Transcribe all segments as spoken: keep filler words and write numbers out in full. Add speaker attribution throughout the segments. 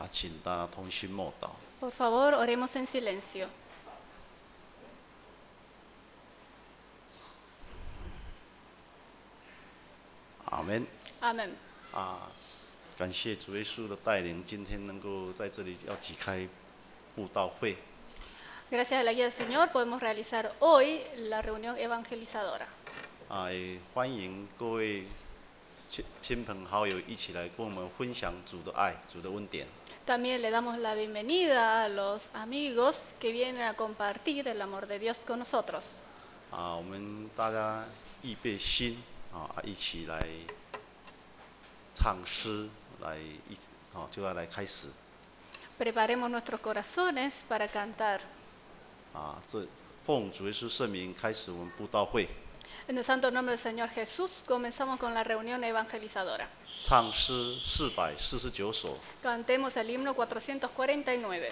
Speaker 1: 啊，请大家同心默祷。
Speaker 2: Por favor, oremos en silencio.
Speaker 1: 阿门。
Speaker 2: Amén.
Speaker 1: 啊，感谢主耶稣的带领，今天能够在这里要举开布道会。
Speaker 2: Gracias a la guía del Señor podemos realizar hoy la reunión evangelizadora.
Speaker 1: 啊，也欢迎各位亲亲朋好友一起来跟我们分享主的爱、主的恩典。
Speaker 2: También le damos la bienvenida a los amigos que vienen a compartir el amor de Dios con nosotros.
Speaker 1: 啊，我们大家预备心啊，一起来唱诗，来一好、就要来开始。
Speaker 2: Preparemos nuestros corazones para cantar.
Speaker 1: 啊，这奉主耶稣圣名开始我们布道会。
Speaker 2: En el santo nombre del Señor Jesús comenzamos con la reunión evangelizadora.
Speaker 1: 唱诗四百四十九首。
Speaker 2: Cantemos el himno cuatrocientos cuarenta y nueve.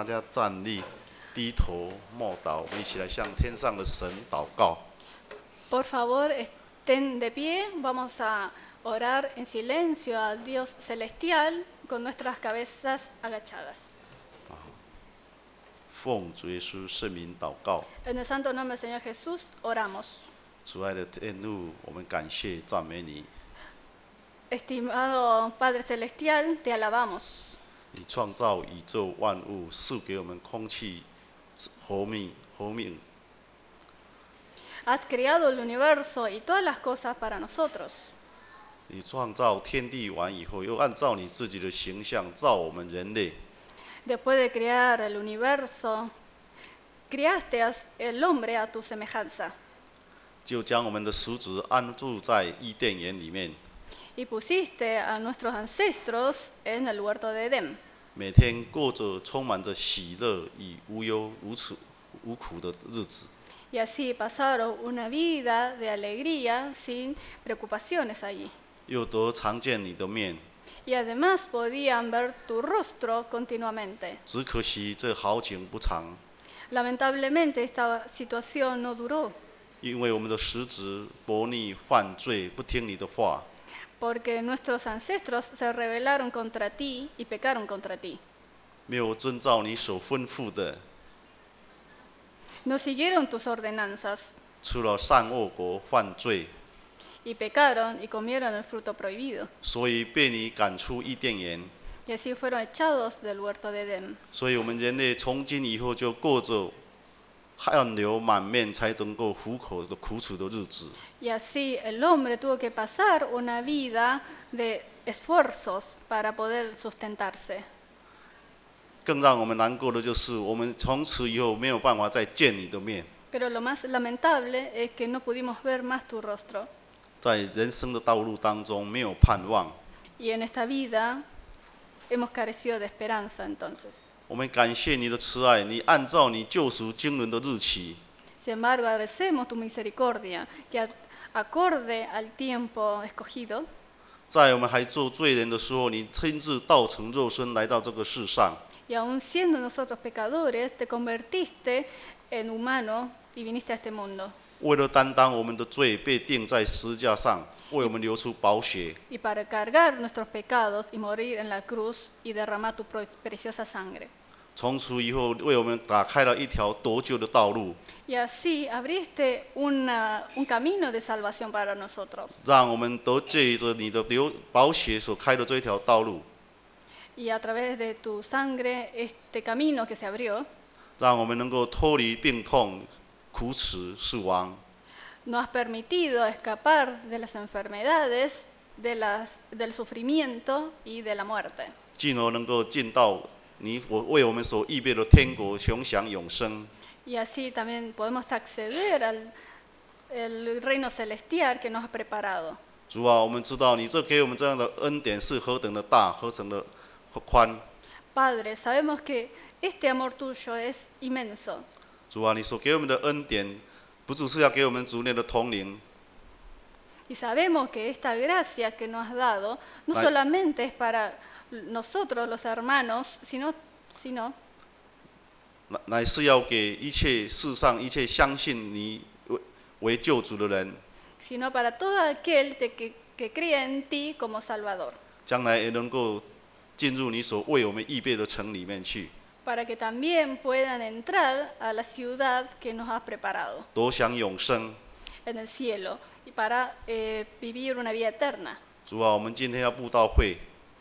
Speaker 1: 家站立，低头默祷，我们一起来向天上的神祷告。
Speaker 2: Por favor, estén de pie. Vamos a orar en silencio al Dios celestial con nuestras cabezas agachadas.
Speaker 1: 奉主耶稣圣名祷告。
Speaker 2: En el santo nombre del Señor Jesús, oramos.
Speaker 1: 主爱的天父，我们感谢赞美你。
Speaker 2: Estimado Padre Celestial, te alabamos.
Speaker 1: 你创造宇宙万物，赐给我们空气、活命、活命。
Speaker 2: Has creado el universo y todas las cosas para nosotros.
Speaker 1: 你创造天地完以后，又按照你自己的形象造我们人类。
Speaker 2: Después de crear el universo, creaste el hombre a tu semejanza.
Speaker 1: 就将我们的始祖安住在伊甸园里面。
Speaker 2: Y pusiste a nuestros ancestros en el huerto de Edén.
Speaker 1: 每天过着充满着喜乐与无忧无楚无苦的日子。
Speaker 2: Y así pasaron una vida de alegría sin preocupaciones allí.
Speaker 1: 又得常见你的面。
Speaker 2: Y además podían ver tu rostro continuamente.
Speaker 1: 只可惜这好景不长，
Speaker 2: Lamentablemente esta situación no duró,
Speaker 1: 因为我们的始祖悖逆犯罪，不听你的话。
Speaker 2: porque nuestros ancestros se rebelaron contra ti y pecaron contra ti.
Speaker 1: 没有遵照你所吩咐的，
Speaker 2: No siguieron tus ordenanzas
Speaker 1: 出了善恶国犯罪，
Speaker 2: y pecaron y comieron el fruto prohibido.
Speaker 1: 所以被你赶出伊甸园。
Speaker 2: Y así fueron echados del huerto de Edén.
Speaker 1: 所以我们人类从今以后就过着汗流满面才能够糊口的苦楚的日子。
Speaker 2: Y así el hombre tuvo que pasar una vida de esfuerzos para poder sustentarse.
Speaker 1: 更让我们难过的就是，我们从此以后没有办法再见你的面。
Speaker 2: Pero lo más lamentable es que no pudimos ver más tu rostro.
Speaker 1: 在人生的道路当中没有盼望。
Speaker 2: Y en esta vida hemos carecido de esperanza entonces.
Speaker 1: 我们感谢你的慈爱，你按照你救赎经纶的日期，
Speaker 2: Sin embargo, agradecemos tu misericordia, que a- acorde al tiempo escogido,
Speaker 1: 在我们还做罪人的时候，你亲自道成肉身来到这个世上，
Speaker 2: y aun siendo nosotros pecadores, te convertiste en humano y viniste a este mundo.
Speaker 1: 为了担当我们的罪，被钉在十字架上，为我们流出宝血。
Speaker 2: Y para cargar nuestros pecados y morir en la cruz y derramar tu pro- preciosa sangre.
Speaker 1: 从此以后，为我们打开了一条得救的道路，
Speaker 2: Y así abriste una- un camino de salvación para nosotros.
Speaker 1: 让我们都借着你的流宝血所开的这条道路，
Speaker 2: Y a través de tu sangre, este camino que se abrió,
Speaker 1: 让我们能够脱离病痛、苦耻、死亡。
Speaker 2: nos has permitido escapar de las enfermedades, de las, del sufrimiento y de la muerte.
Speaker 1: 进而能够进到你我为我们所预备的天国，享享永生。
Speaker 2: Y así también podemos acceder al el reino celestial que nos has preparado.
Speaker 1: 主啊，我们知道你这给我们这样的恩典是何等的大，何等的宽。
Speaker 2: Padre, sabemos que este amor tuyo es inmenso.
Speaker 1: 主啊，你所给我们的恩典，不只是要给我们主内的同灵，
Speaker 2: Y sabemos que esta gracia que nos has dado no
Speaker 1: Right.
Speaker 2: solamente es para nosotros los hermanos, sino, sino
Speaker 1: 乃乃是要给一切世上一切相信你为为救主的人，
Speaker 2: sino para todo aquel de que, que crea en ti como Salvador,
Speaker 1: 将来也能够进入你所为我们预备的城里面去，
Speaker 2: para que también puedan entrar a la ciudad que nos has preparado
Speaker 1: 得享永生。
Speaker 2: en el cielo y para eh, vivir una vida eterna.
Speaker 1: 主啊，我们今天要布道会，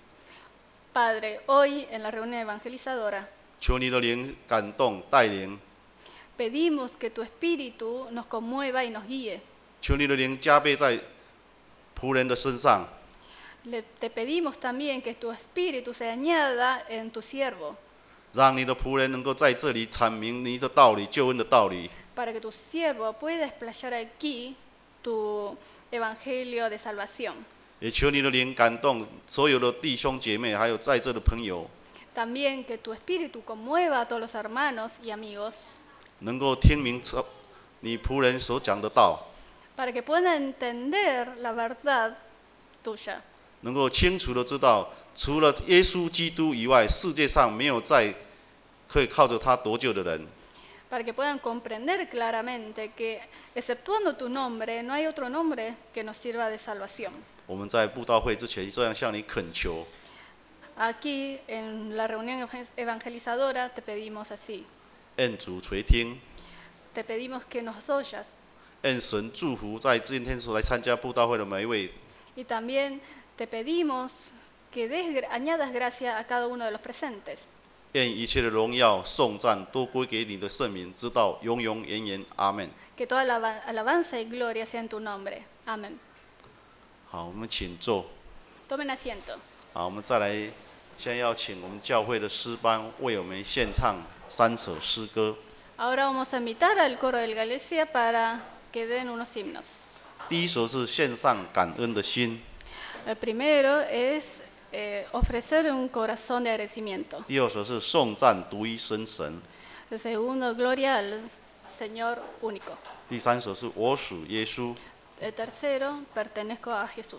Speaker 2: Padre, hoy en la reunión evangelizadora
Speaker 1: 求你的灵感动带领，
Speaker 2: pedimos que tu espíritu nos conmueva y nos guíe.
Speaker 1: 求你的灵加倍在仆人的身上，
Speaker 2: Le- te pedimos también que tu espíritu se añada en tu siervo,
Speaker 1: 让你的仆人能够在这里阐明你的道理、救恩的道理。
Speaker 2: para que tu siervo pueda explayar aquí tu evangelio de salvación.
Speaker 1: 也求你的灵感动所有的弟兄姐妹，还有在这的朋友，
Speaker 2: También que tu espíritu conmueva a todos los hermanos y amigos,
Speaker 1: 能够听明你仆人所讲的道，
Speaker 2: para que puedan entender la verdad tuya,
Speaker 1: 能够清楚的知道，除了耶稣基督以外，世界上没有再可以靠着他得救的人，
Speaker 2: para que puedan comprender claramente que, exceptuando tu nombre, no hay otro nombre que nos sirva de salvación.
Speaker 1: 我们在布道会之前这样向你恳求，
Speaker 2: Aquí en la reunión evangelizadora te pedimos así,
Speaker 1: 愿主垂听，
Speaker 2: te pedimos que nos oyas
Speaker 1: 愿神祝福在今天所来参加布道会的每一位，
Speaker 2: y también te pedimos que des, añadas gracia a cada uno de los presentes.
Speaker 1: 愿一切的荣耀颂赞都归给你的圣名，直到永永远远，阿门。
Speaker 2: Que toda la alabanza y gloria sea en tu nombre. Amén.
Speaker 1: 好，我们请坐。
Speaker 2: Tomen asiento.
Speaker 1: 好，我们再来，先要请我们教会的诗班为我们献唱三首诗歌。
Speaker 2: Ahora vamos a invitar al coro de la iglesia para que den unos himnos.
Speaker 1: 第一首是献上感恩的心，
Speaker 2: El primero es eh, ofrecer un corazón de agradecimiento.
Speaker 1: 第二首是颂赞独一真神，
Speaker 2: El segundo, gloria al Señor único.
Speaker 1: 第三首是我属耶稣。
Speaker 2: El tercero, pertenezco a Jesús.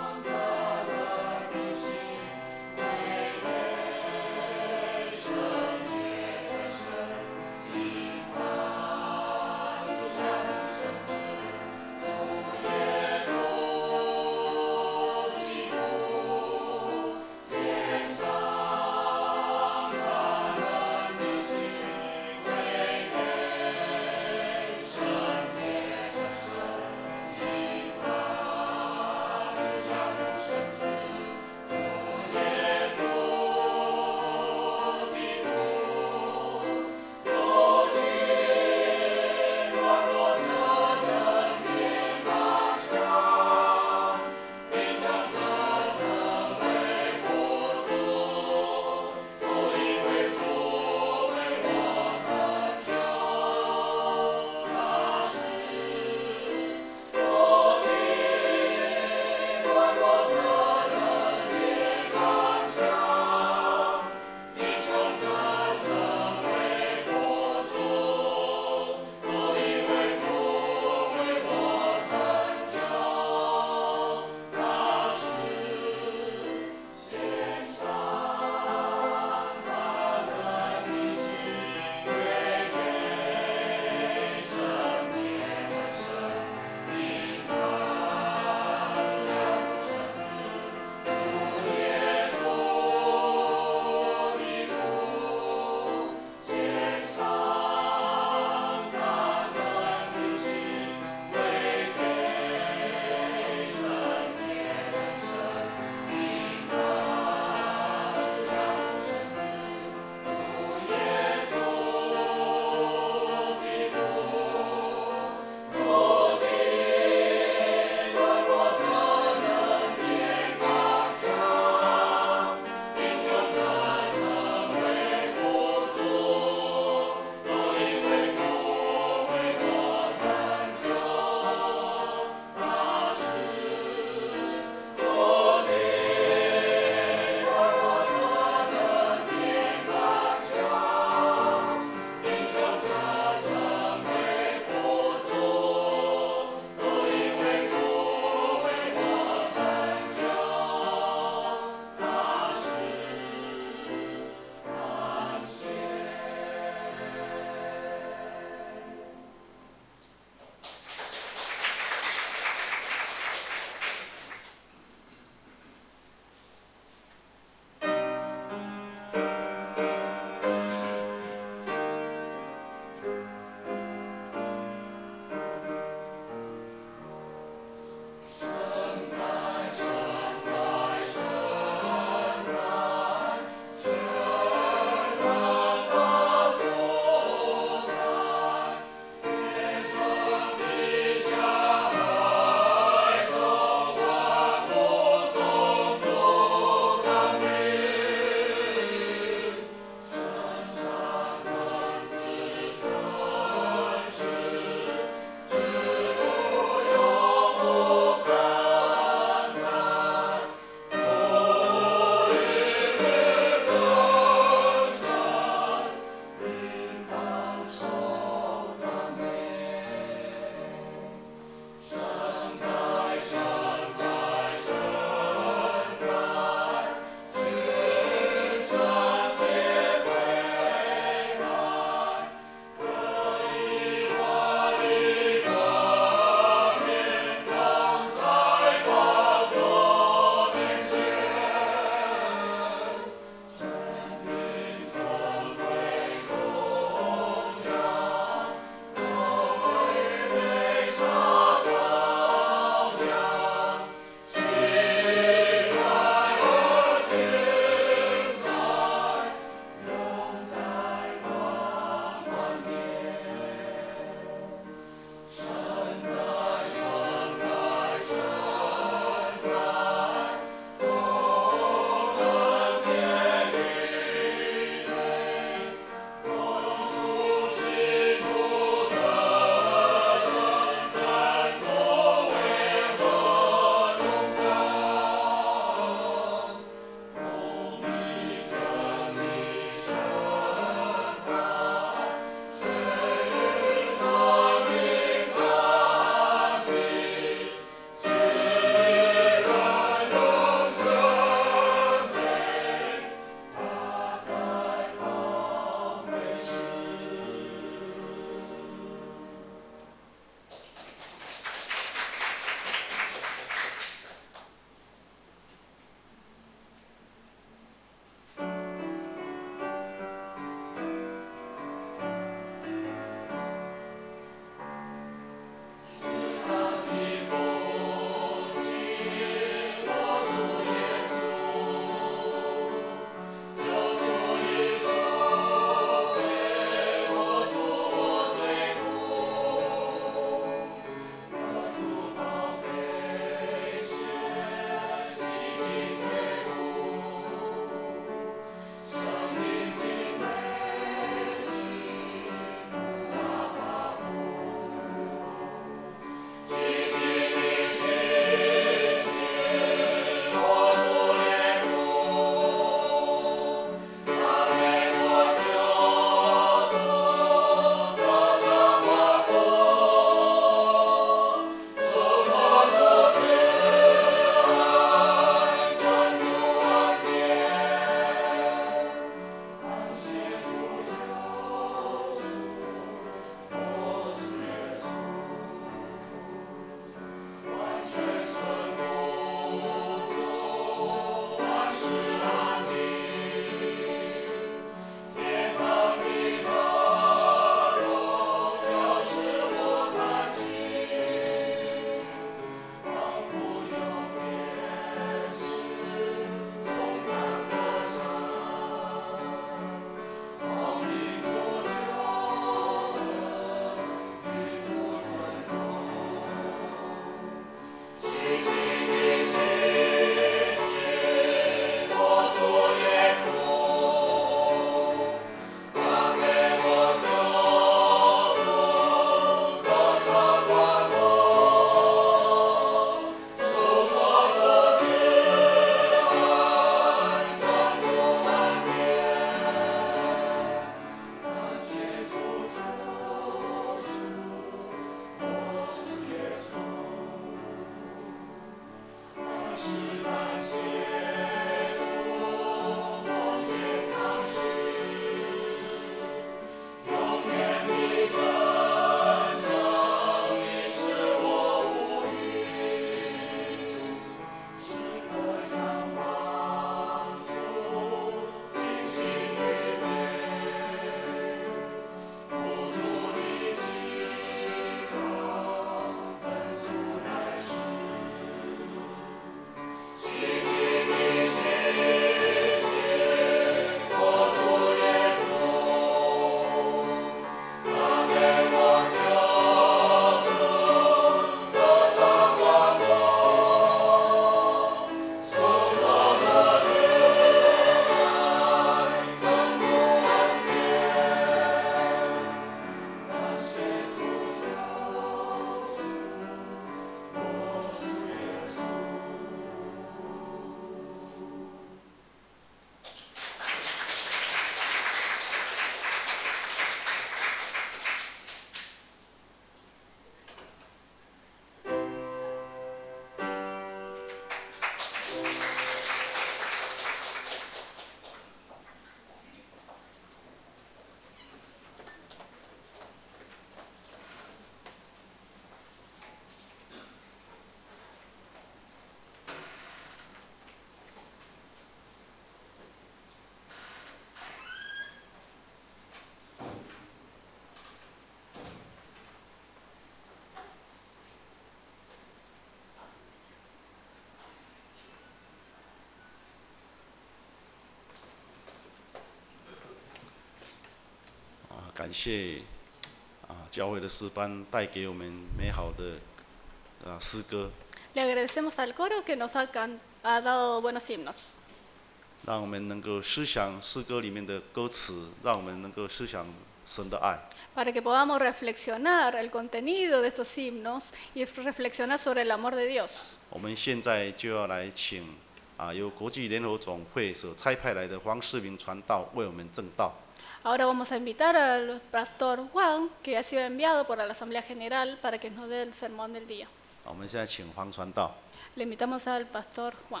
Speaker 1: 啊，感谢啊教会的诗班带给我们美好的啊诗歌，
Speaker 2: Le agradecemos al coro que nos ha, can- ha dado buenos himnos,
Speaker 1: 让我们能够思想诗歌里面的歌词，让我们能够思想神的爱。
Speaker 2: para que podamos reflexionar el contenido de estos himnos y reflexionar sobre el amor de Dios.
Speaker 1: 我们现在就要来请啊由国际联合总会所差派来的黄世明传道为我们正道。
Speaker 2: Ahora vamos a invitar al pastor Juan, que ha sido enviado por la Asamblea General para que nos dé el sermón del día.
Speaker 1: 我们现在请黄传道。
Speaker 2: Le invitamos al pastor Juan.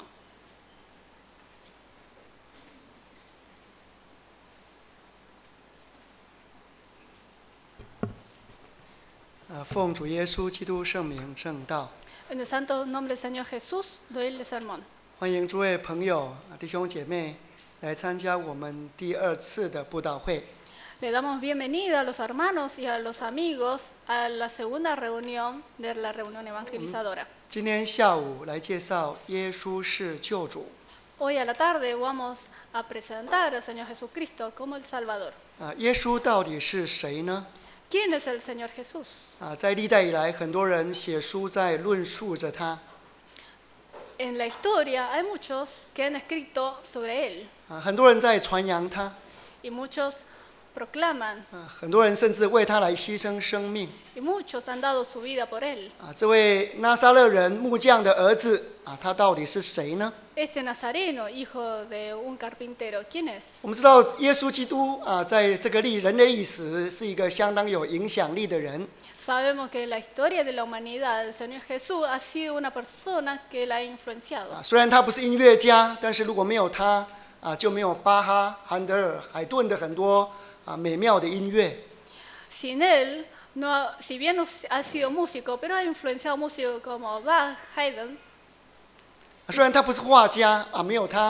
Speaker 3: 呃，奉主耶稣基督圣名正道，
Speaker 2: En el santo nombre del Señor Jesús doy el sermón.
Speaker 3: 欢迎诸位朋友、弟兄姐妹来参加我们第二次的布道会。
Speaker 2: Le damos bienvenida a los hermanos y a los amigos a la segunda reunión de la reunión evangelizadora.
Speaker 3: 今天下午来介绍耶稣是救主。
Speaker 2: Hoy a la tarde vamos a presentar al Señor Jesucristo como el Salvador.
Speaker 3: 啊，耶稣到底是谁呢？
Speaker 2: ¿Quién es el Señor Jesús?
Speaker 3: 啊，在历代以来，很多人写书在论述着他。
Speaker 2: En la historia hay muchos que han escrito sobre él
Speaker 3: 啊，很多人在传扬他。
Speaker 2: y muchos proclaman
Speaker 3: 啊，很多人甚至为他来牺牲生命。
Speaker 2: y muchos han dado su vida por él.
Speaker 3: 啊，这位拿撒勒人木匠的儿子啊，他到底是谁呢？
Speaker 2: Este nazareno, hijo de un carpintero, ¿quién es?
Speaker 3: 我们知道耶稣基督啊，在这个历人类历史是一个相当有影响力的人。
Speaker 2: Sabemos que en la historia de la humanidad el Señor Jesús ha sido una persona que la ha influenciado.
Speaker 3: 啊，虽然他不是音乐家，但是如果没有他啊，就没有巴哈、韩德尔、海顿的很多啊美妙的音乐。
Speaker 2: Sin él, no, si bien no ha sido músico, pero ha influenciado músicos como Bach, Haydn.
Speaker 3: 虽然他不是画家啊，没有他，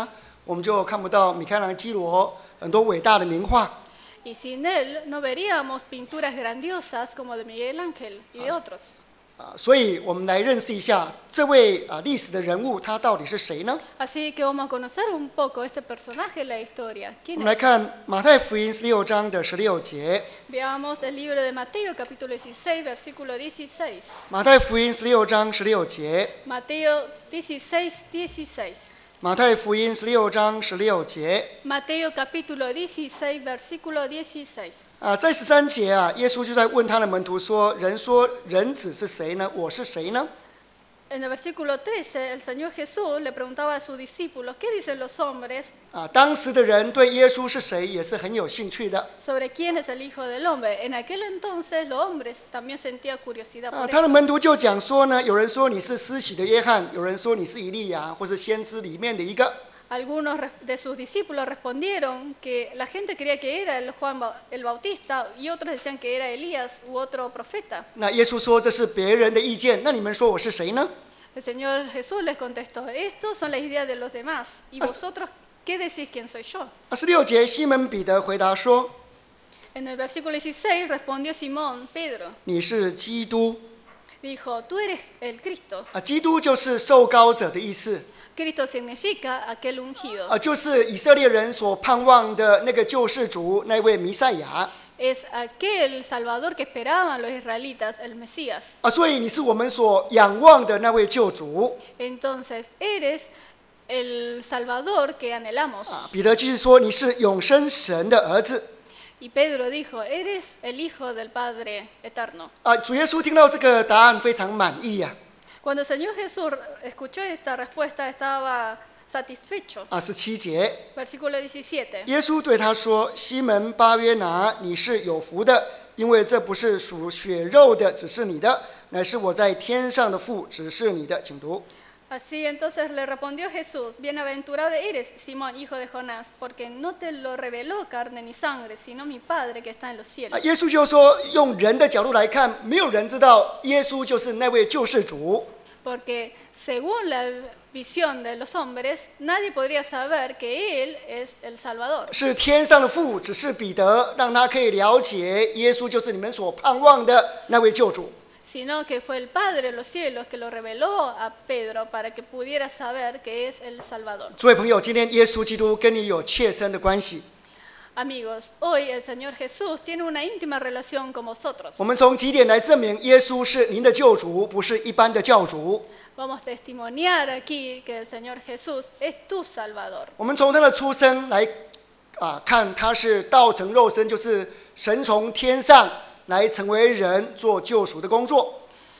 Speaker 3: 我们就看不到米开朗基罗很多伟大的名画。
Speaker 2: Y sin él no veríamos pinturas grandiosas como de Miguel Ángel y de otros.
Speaker 3: 啊，所以我们来认识一下这位啊历史的人物，他到底是谁呢？
Speaker 2: Así que vamos a conocer un poco este personaje en la historia.
Speaker 3: 我
Speaker 2: ¿Quién
Speaker 3: 们来
Speaker 2: es?
Speaker 3: 看马太福音十六章的十六节。
Speaker 2: Veamos el libro de Mateo, capítulo dieciséis, versículo dieciséis.
Speaker 3: 马太福音十六章十六节。
Speaker 2: Mateo dieciséis, dieciséis.
Speaker 3: 马太福音十六章十六节。
Speaker 2: Mateo capítulo dieciséis, versículo dieciséis.
Speaker 3: 啊，在十三节啊，耶稣就在问他的门徒说：“人说人子是谁呢？我是谁呢？”
Speaker 2: En el versículo trece, el Señor Jesús le preguntaba a sus discípulos, ¿qué dicen los hombres
Speaker 3: 啊，当时的人对耶稣是谁也是很有兴趣的。
Speaker 2: sobre quién es el Hijo del Hombre? En aquel entonces los hombres también sentían curiosidad
Speaker 3: 啊，
Speaker 2: por
Speaker 3: 他的
Speaker 2: esto.
Speaker 3: 门徒就讲说呢，有人说你是施洗的约翰，有人说你是以利亚，或是先知里面的一个。
Speaker 2: Algunos re- de sus discípulos respondieron que la gente creía que era el Juan Ba- el Bautista y otros decían que era Elías u otro profeta.
Speaker 3: 那耶稣说这是别人的意见，那你们说我是谁呢？
Speaker 2: El Señor Jesús les contestó, estos son las ideas de los demás, ¿y
Speaker 3: As-
Speaker 2: vosotros qué decís quién soy yo?
Speaker 3: 啊，十六节，西门彼得回答说
Speaker 2: En el versículo dieciséis respondió Simón, Pedro,：“
Speaker 3: 你是基督。
Speaker 2: dijo, tú eres el Cristo. ”
Speaker 3: 啊，基督就是受膏者的意思，
Speaker 2: Cristo significa aquel ungido.
Speaker 3: 啊，就是以色列人所盼望的那个救世主，那位弥赛亚。
Speaker 2: Es aquel Salvador que esperaban los israelitas, el Mesías.
Speaker 3: 啊，所以你是我们所仰望的那位救主。
Speaker 2: Entonces, eres el Salvador que anhelamos.
Speaker 3: 啊，彼得继续说：“你是永生神的儿子。”
Speaker 2: Y Pedro dijo, eres el Hijo del Padre eterno.
Speaker 3: 啊，主耶稣听到这个答案非常满意呀、
Speaker 2: Cuando el Señor Jesús escuchó esta respuesta, estaba satisfecho.
Speaker 3: 啊。十七节，
Speaker 2: Versículo diecisiete.
Speaker 3: 耶稣对他说：“西门巴约拿，你是有福的，因为这不是属血肉的指示你的，乃是我在天上的父指示你的。”请读。
Speaker 2: Así entonces le respondió Jesús, bienaventurado eres, Simón, hijo de Jonás, porque no te lo reveló carne ni sangre, sino mi Padre que está en los
Speaker 3: 啊，
Speaker 2: cielos.
Speaker 3: 耶稣就说，用人的角度来看，没有人知道耶稣就是那位救世主。
Speaker 2: Porque según la visión de los hombres, nadie podría saber que Él es el Salvador.
Speaker 3: 是天上的父指示彼得，让他可以了解耶稣就是你们所盼望的那位救主。
Speaker 2: Sino que fue el Padre de los cielos que lo reveló a Pedro para que pudiera saber que es el Salvador.
Speaker 3: 诸位朋友，今天耶稣基督跟你有切身的关系。
Speaker 2: Amigos, hoy el Señor Jesús tiene una íntima relación con vosotros.
Speaker 3: 我们从几点来证明耶稣是您的救主，不是一般的教主。
Speaker 2: Vamos a testimoniar aquí que el Señor Jesús es tu Salvador.
Speaker 3: 我们从他的出生来啊看，他是道成肉身，就是神从天上来成为人做救赎的工作。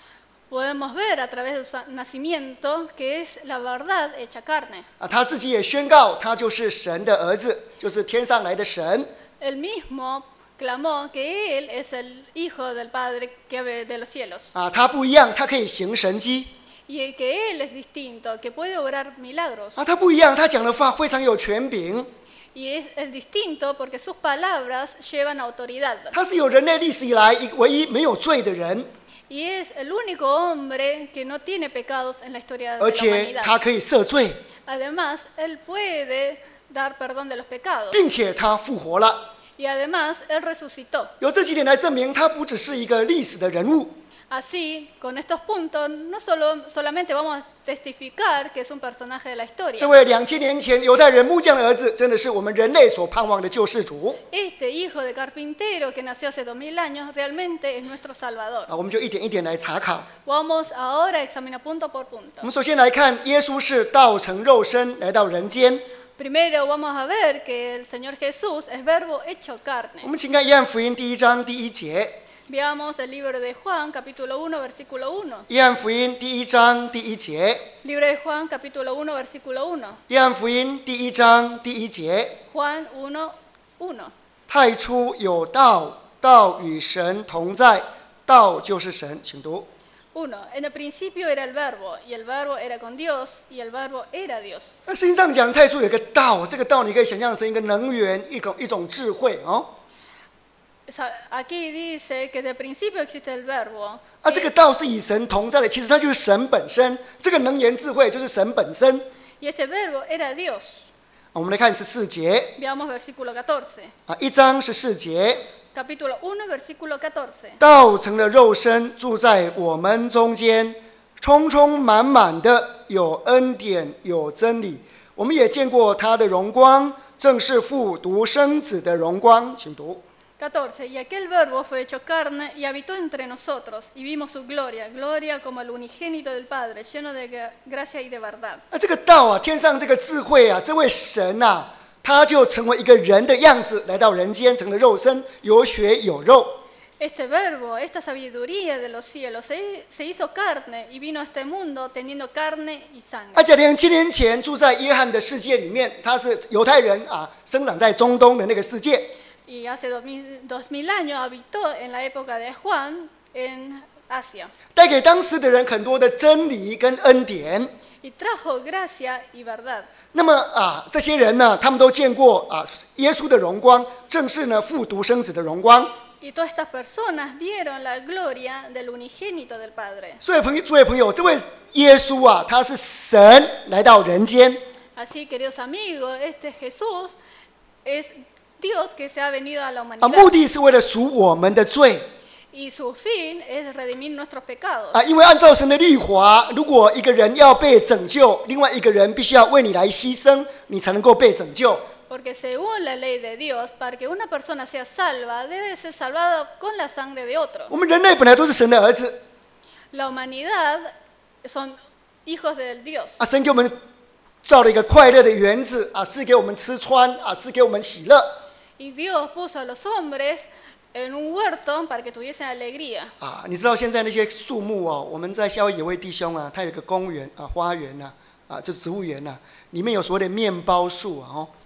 Speaker 2: Podemos ver a través de su nacimiento que es la verdad hecha carne.
Speaker 3: 啊，他自己也宣告，他就是神的儿子，就是天上来的神。
Speaker 2: Él mismo clamó que Él es el Hijo del Padre que ve de los cielos.
Speaker 3: 啊，他不一样，他可以行神迹。
Speaker 2: Y que Él es distinto, que puede obrar milagros.
Speaker 3: 啊，他不一样，他讲的话非常有权柄。
Speaker 2: Y es, es distinto porque sus palabras llevan autoridad.
Speaker 3: 他是有人类历史以来一唯一没有罪的人，
Speaker 2: Y es el único hombre que no tiene pecados en la historia de
Speaker 3: 而
Speaker 2: la
Speaker 3: 且
Speaker 2: humanidad.
Speaker 3: 他可以赦罪，
Speaker 2: Además, Él puede dar perdón de los pecados.
Speaker 3: 并且他复活了。
Speaker 2: Y además, Él resucitó.
Speaker 3: 由这几点来证明，他不只是一个历史的人物，
Speaker 2: Así, con estos puntos, no solo, solamente vamos a testificar que es un personaje de la historia.
Speaker 3: 这位两千年前犹太人木匠的儿子，真的是我们人类所盼望的救世主。
Speaker 2: Este hijo de carpintero que nació hace dos mil años realmente es nuestro Salvador.
Speaker 3: 啊，我们就一点一点来查考。
Speaker 2: Vamos ahora a examinar punto por
Speaker 3: 我
Speaker 2: punto.
Speaker 3: 们首先来看，耶稣是道成肉身来到人间。
Speaker 2: Primero vamos a ver que el Señor Jesús es verbo hecho
Speaker 3: 我
Speaker 2: carne.
Speaker 3: 们请看约翰福音第一章第一节。
Speaker 2: Veamos el libro de Juan, capítulo uno, versículo uno.
Speaker 3: 约翰福音第一章第一节。
Speaker 2: Libro de Juan, capítulo uno, versículo uno.
Speaker 3: 约翰福音第一章第一节。
Speaker 2: Juan uno, uno.
Speaker 3: 太初有道，道与神同在，道就是神。请读。
Speaker 2: uno. En el principio era el verbo, y el verbo era con Dios, y el verbo era Dios.
Speaker 3: 那圣经上讲，太初有个道，这个道你可以想象成一个能源，一种一种智慧哦。
Speaker 2: Aquí dice que desde el principio existe el verbo.
Speaker 3: 啊，这个道是与神同在的，其实它就是神本身。这个能源智慧就是神本身。
Speaker 2: Y este verbo era Dios.
Speaker 3: 我们来看十四节
Speaker 2: Veamos versículo catorce.
Speaker 3: 啊，一章十四节，
Speaker 2: Capítulo uno, versículo catorce.
Speaker 3: 道成了肉身，住在我们中间，充充满满的有恩典有真理。我们也见过他的荣光，正是父独生子的荣光。请读。
Speaker 2: catorce. Y aquel verbo fue hecho carne y habitó entre nosotros, y vimos su gloria, gloria como el unigénito del Padre, lleno de gra- gracia y de verdad.
Speaker 3: 那这个道啊，天上这个智慧啊，这位神啊，他就成为一个人的样子，来到人间，成了肉身，有血有肉。
Speaker 2: Este verbo, esta sabiduría de los cielos, se, se hizo carne y vino a este mundo teniendo carne y
Speaker 3: 而
Speaker 2: sangre.
Speaker 3: 且两千年前住在约翰的世界里面，他是犹太人啊，生长在中东的那个世界。
Speaker 2: Y hace dos mil, dos mil años habitó en la época de Juan en Asia.
Speaker 3: 带给当时的人很多的真理跟恩典。
Speaker 2: Y trajo gracia y verdad.
Speaker 3: 那么啊，这些人呢，他们都见过啊耶稣的荣光，正是呢父独生子的荣光。
Speaker 2: Y todas estas personas vieron la gloria del unigénito del Padre.
Speaker 3: 所以朋友，诸位朋友，这位耶稣啊，他是神来到人间。
Speaker 2: Así, queridos amigos, este Jesús es Dios que se ha venido a la
Speaker 3: 啊，
Speaker 2: humanidad.
Speaker 3: 目的是为了赎我们的罪。
Speaker 2: Y su fin es redimir nuestros pecados.
Speaker 3: 啊，因为按照神的律法，如果一个人要被拯救，另外一个人必须要为你来牺牲，你才能够被拯救。
Speaker 2: Porque según la ley de Dios, para que una persona sea salva, debe ser salvada con la sangre de otro.
Speaker 3: 我们人类本来都是神的儿子，
Speaker 2: La humanidad son hijos del Dios.
Speaker 3: 啊，神给我们造了一个快乐的园子，啊，是给我们吃穿，啊，是给我们喜乐。
Speaker 2: Y Dios puso a los hombres en un huerto para que tuviesen alegría.
Speaker 3: 啊，你知道现在那些树木哦，我们在夏威夷有位弟兄啊，他有个公园啊，花园呐，啊，就是植物园呐，里面有所谓的面包树啊，哦，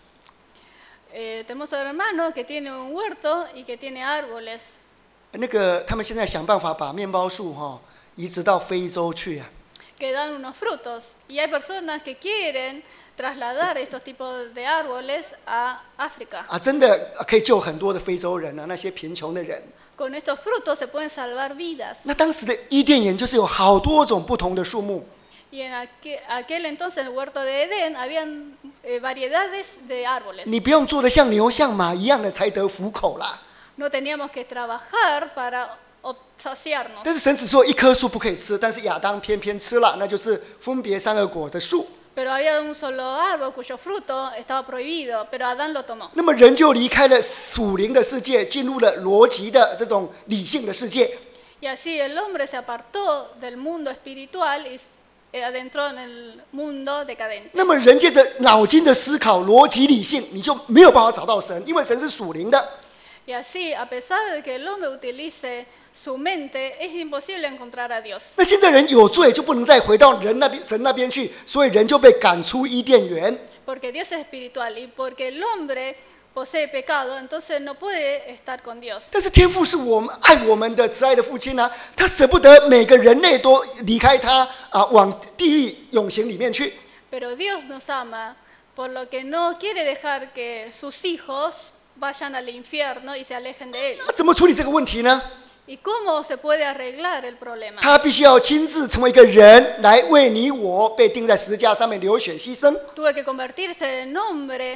Speaker 2: Eh, tenemos un hermano que tiene un huerto y que tiene árboles.
Speaker 3: 那个他们现在想办法把面包树哈、哦、移植到非洲去啊。
Speaker 2: Que dan unos frutos. Y hay personas que quieren trasladar estos tipos de árboles a África.
Speaker 3: 啊，真的可以救很多的非洲人啊，那些贫穷的人。
Speaker 2: Con estos frutos se pueden salvar vidas.
Speaker 3: 那当时的伊甸园就是有好多种不同的树木。
Speaker 2: Y en aquel, aquel entonces, en el huerto de Edén, habían eh, variedades de árboles.
Speaker 3: 你不用做的像牛像马一样的才得糊口啦。
Speaker 2: No teníamos que trabajar para ob- saciarnos.
Speaker 3: 但是神只说一棵树不可以吃，但是亚当偏偏吃了，那就是分别善恶果的树。
Speaker 2: Pero había un solo árbol cuyo fruto estaba prohibido, pero Adán lo tomó.
Speaker 3: 那么人就离开了属灵的世界，进入了逻辑的这种理性的世界。
Speaker 2: Y así el hombre se apartó del mundo espiritual y eh, adentró en el mundo decadente.
Speaker 3: 那么人借着脑筋的思考、逻辑理性，你就没有办法找到神，因为神是属灵的。
Speaker 2: Y así, a pesar de que el hombre utilice su mente, es imposible encontrar a Dios.
Speaker 3: 那现在人有罪，就不能再回到人那边、神那边去，所以人就被赶出伊甸园。
Speaker 2: Porque Dios es espiritual y porque el hombre posee pecado, entonces no puede estar con Dios.
Speaker 3: 但是天父是我们爱我们的慈爱的父亲啊，他舍不得每个人类都离开他啊，往地狱永刑里面去。
Speaker 2: Pero Dios nos ama, por lo que no quiere dejar que sus hijos vayan al infierno y se alejen de Él.
Speaker 3: 那怎么处理这个问题呢？
Speaker 2: ¿Y cómo se puede arreglar el problema?
Speaker 3: 他必须要亲自成为一个人，来为你我被钉在十字架上面流血牺牲。
Speaker 2: Tuvo que convertirse en hombre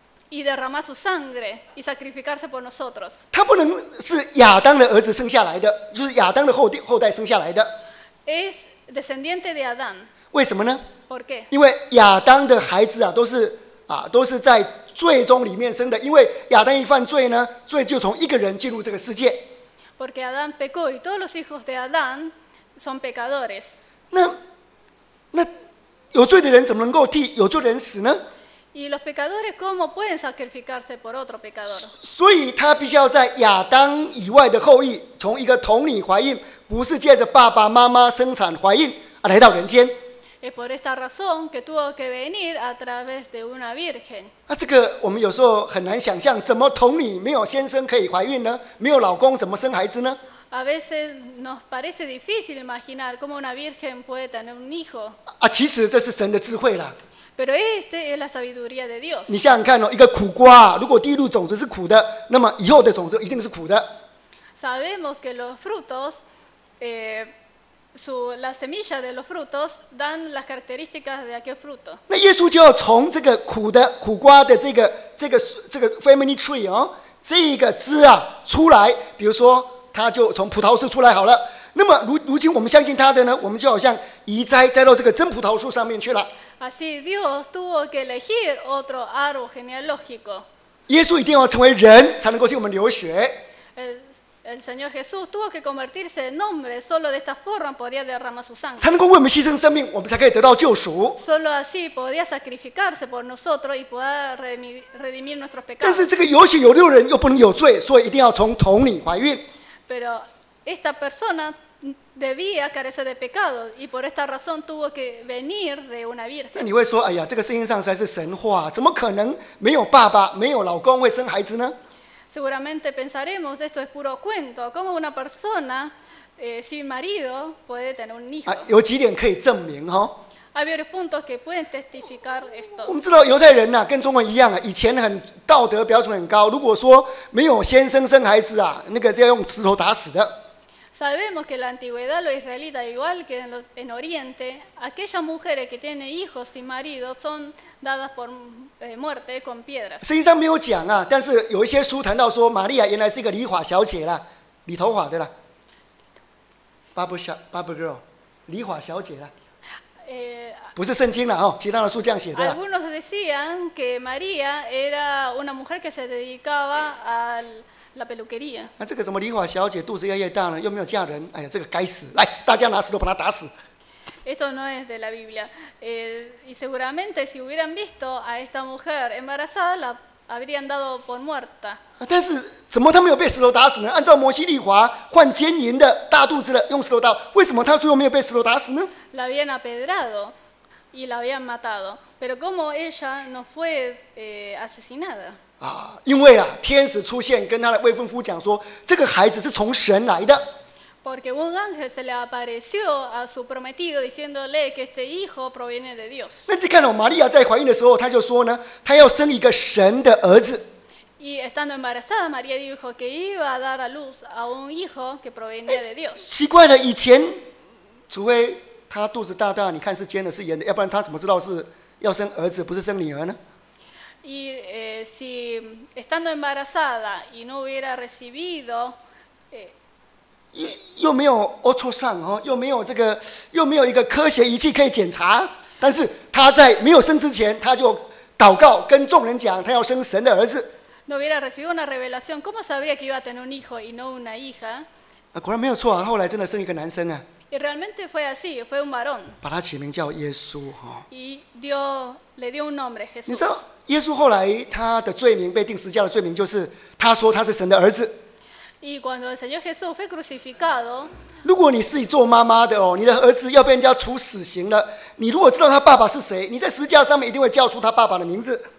Speaker 2: y derramar su sangre y sacrificarse por nosotros.
Speaker 3: 他不能是亚当的儿子生下来的，就是亚当的后代后代生下来的。
Speaker 2: Es descendiente de Adán.
Speaker 3: 为什么呢？
Speaker 2: ¿Por qué?
Speaker 3: 因为亚当的孩子啊，都是啊，都是在罪中里面生的。因为亚当一犯罪呢，罪就从一个人进入这个世界。
Speaker 2: Porque Adán pecó y todos los hijos de Adán son pecadores.
Speaker 3: 那那有罪的人怎么能够替有罪的人死呢？
Speaker 2: ¿Y los pecadores cómo pueden sacrificarse por otro pecador?
Speaker 3: 所以他必须要在亚当以外的后裔，从一个童女怀孕，不是借着爸爸妈妈生产怀孕啊，来到人间。
Speaker 2: Es por esta razón que tuvo que venir a través de una virgen.
Speaker 3: 那、啊、这个我们有时候很难想象，怎么童女没有先生可以怀孕呢？没有老公怎么生孩子呢？
Speaker 2: A veces nos parece difícil imaginar cómo una virgen puede tener un hijo.
Speaker 3: 啊，其实这是神的智慧啦。
Speaker 2: Pero esta es la sabiduría de Dios.
Speaker 3: 你想想看哦，一个苦瓜，如果第一粒种子是苦的，那么以后的种子一定是苦的。
Speaker 2: Sabemos que los frutos eh, su, la semilla de los frutos dan las características de aquel fruto.
Speaker 3: 那耶稣就要从这个苦的苦瓜的这个这个这个 family tree 哦，这个枝啊出来，比如说他就从葡萄树出来好了。那么如如今我们相信他的呢，我们就好像移栽栽到这个真葡萄树上面去了。
Speaker 2: Así Dios tuvo que elegir otro árbol genealógico.
Speaker 3: 耶稣一定要成为人才能够替我们流血。
Speaker 2: El, el Señor Jesús tuvo que convertirse en hombre, solo de esta forma podía derramar su
Speaker 3: 才
Speaker 2: sangre.
Speaker 3: 能够为我们牺牲生命，我们才可以得到救赎。
Speaker 2: Solo así podía sacrificarse por nosotros y poder redimir, redimir nuestros
Speaker 3: 但
Speaker 2: pecados.
Speaker 3: 是这个有血有肉的人又不能有罪，所以一定要从童女怀孕。
Speaker 2: Pero esta persona debía carecer de pecado y por esta razón tuvo que venir de una
Speaker 3: 那
Speaker 2: virgen.
Speaker 3: 你会说，哎呀，这个圣经上实在是神话，怎么可能没有爸爸、没有老公会生孩子呢？
Speaker 2: Seguramente pensaremos, esto es puro cuento, ¿cómo una persona eh, sin marido puede tener un hijo?
Speaker 3: 啊，有几点可以证明哈、哦。
Speaker 2: Hay varios puntos que pueden testificar
Speaker 3: 我
Speaker 2: esto.
Speaker 3: 们知道犹太人呐、啊，跟中国一样啊，以前很道德标准很高。如果说没有先生生孩子啊，那个是要用石头打死的。
Speaker 2: Sabemos que en la antigüedad los israelitas, igual que en, los, en Oriente, aquellas mujeres que tienen hijos sin marido son dadas por eh, muerte con piedras.
Speaker 3: 圣经上没有讲啊，但是有一些书谈到说，玛利亚原来是一个理发小姐啦，理头发的啦 ，barber shop barber girl， 理发小姐啦，
Speaker 2: Eh,
Speaker 3: 不是圣经啦哦，其他的书这样写的啦。
Speaker 2: algunos decían que María era una mujer que se dedicaba a la peluquería.
Speaker 3: 那、这个什么理发小姐肚子越来越大了，又没有嫁人，哎呀，这个该死！来，大家拿石头把她打死。
Speaker 2: Esto no es de la Biblia. Eh, y seguramente si hubieran visto a esta mujer embarazada, la habrían dado por muerta.
Speaker 3: 但是怎么他没有被石头打死呢？按照摩西律法，患奸淫的大肚子的用石头打，为什么他最后没有被石头打死呢？
Speaker 2: La habían apedrado y la habían matado. Pero como ella no fue eh, asesinada.
Speaker 3: 啊，因为啊，天使出现跟他的未婚夫讲说，这个孩子是从神来的。
Speaker 2: Porque un ángel se le apareció a su prometido diciéndole que este hijo proviene de Dios.
Speaker 3: 那这看到玛利亚在怀孕的时候，她就说呢，她要生一个神的儿子。
Speaker 2: Y estando embarazada, María dijo que iba a dar a luz a un hijo que provenía de Dios.
Speaker 3: 奇怪了，以前除非她肚子大大，你看是尖的，是圆的，要不然她怎么知道是要生儿子，不是生女儿呢？
Speaker 2: Y eh, si estando embarazada y no hubiera recibido, eh,
Speaker 3: 又又没有 ultrasound 哦，又没有这个，又没有一个科学仪器可以检查。但是她在没有生之前，她就祷告，跟众人讲，她要生神的儿子。
Speaker 2: no hubiera recibido una revelación, ¿cómo sabría que iba a tener un hijo y no una hija?
Speaker 3: 啊，果然没有错啊，后来真的生一个男生啊，
Speaker 2: Y realmente fue así, fue un varón.
Speaker 3: 把他起名叫耶稣哈。
Speaker 2: Y Dios le dio un nombre,
Speaker 3: 你
Speaker 2: Jesús.
Speaker 3: 知道耶稣后来他的罪名被定十字架的罪名就是他说他是神的儿子。
Speaker 2: Y cuando el Señor Jesús fue crucificado,
Speaker 3: 如果你是做妈妈的哦，你的儿子要被人家处死刑了，你如果知道他爸爸是谁，你在十字架上面一定会叫出他爸爸的名字。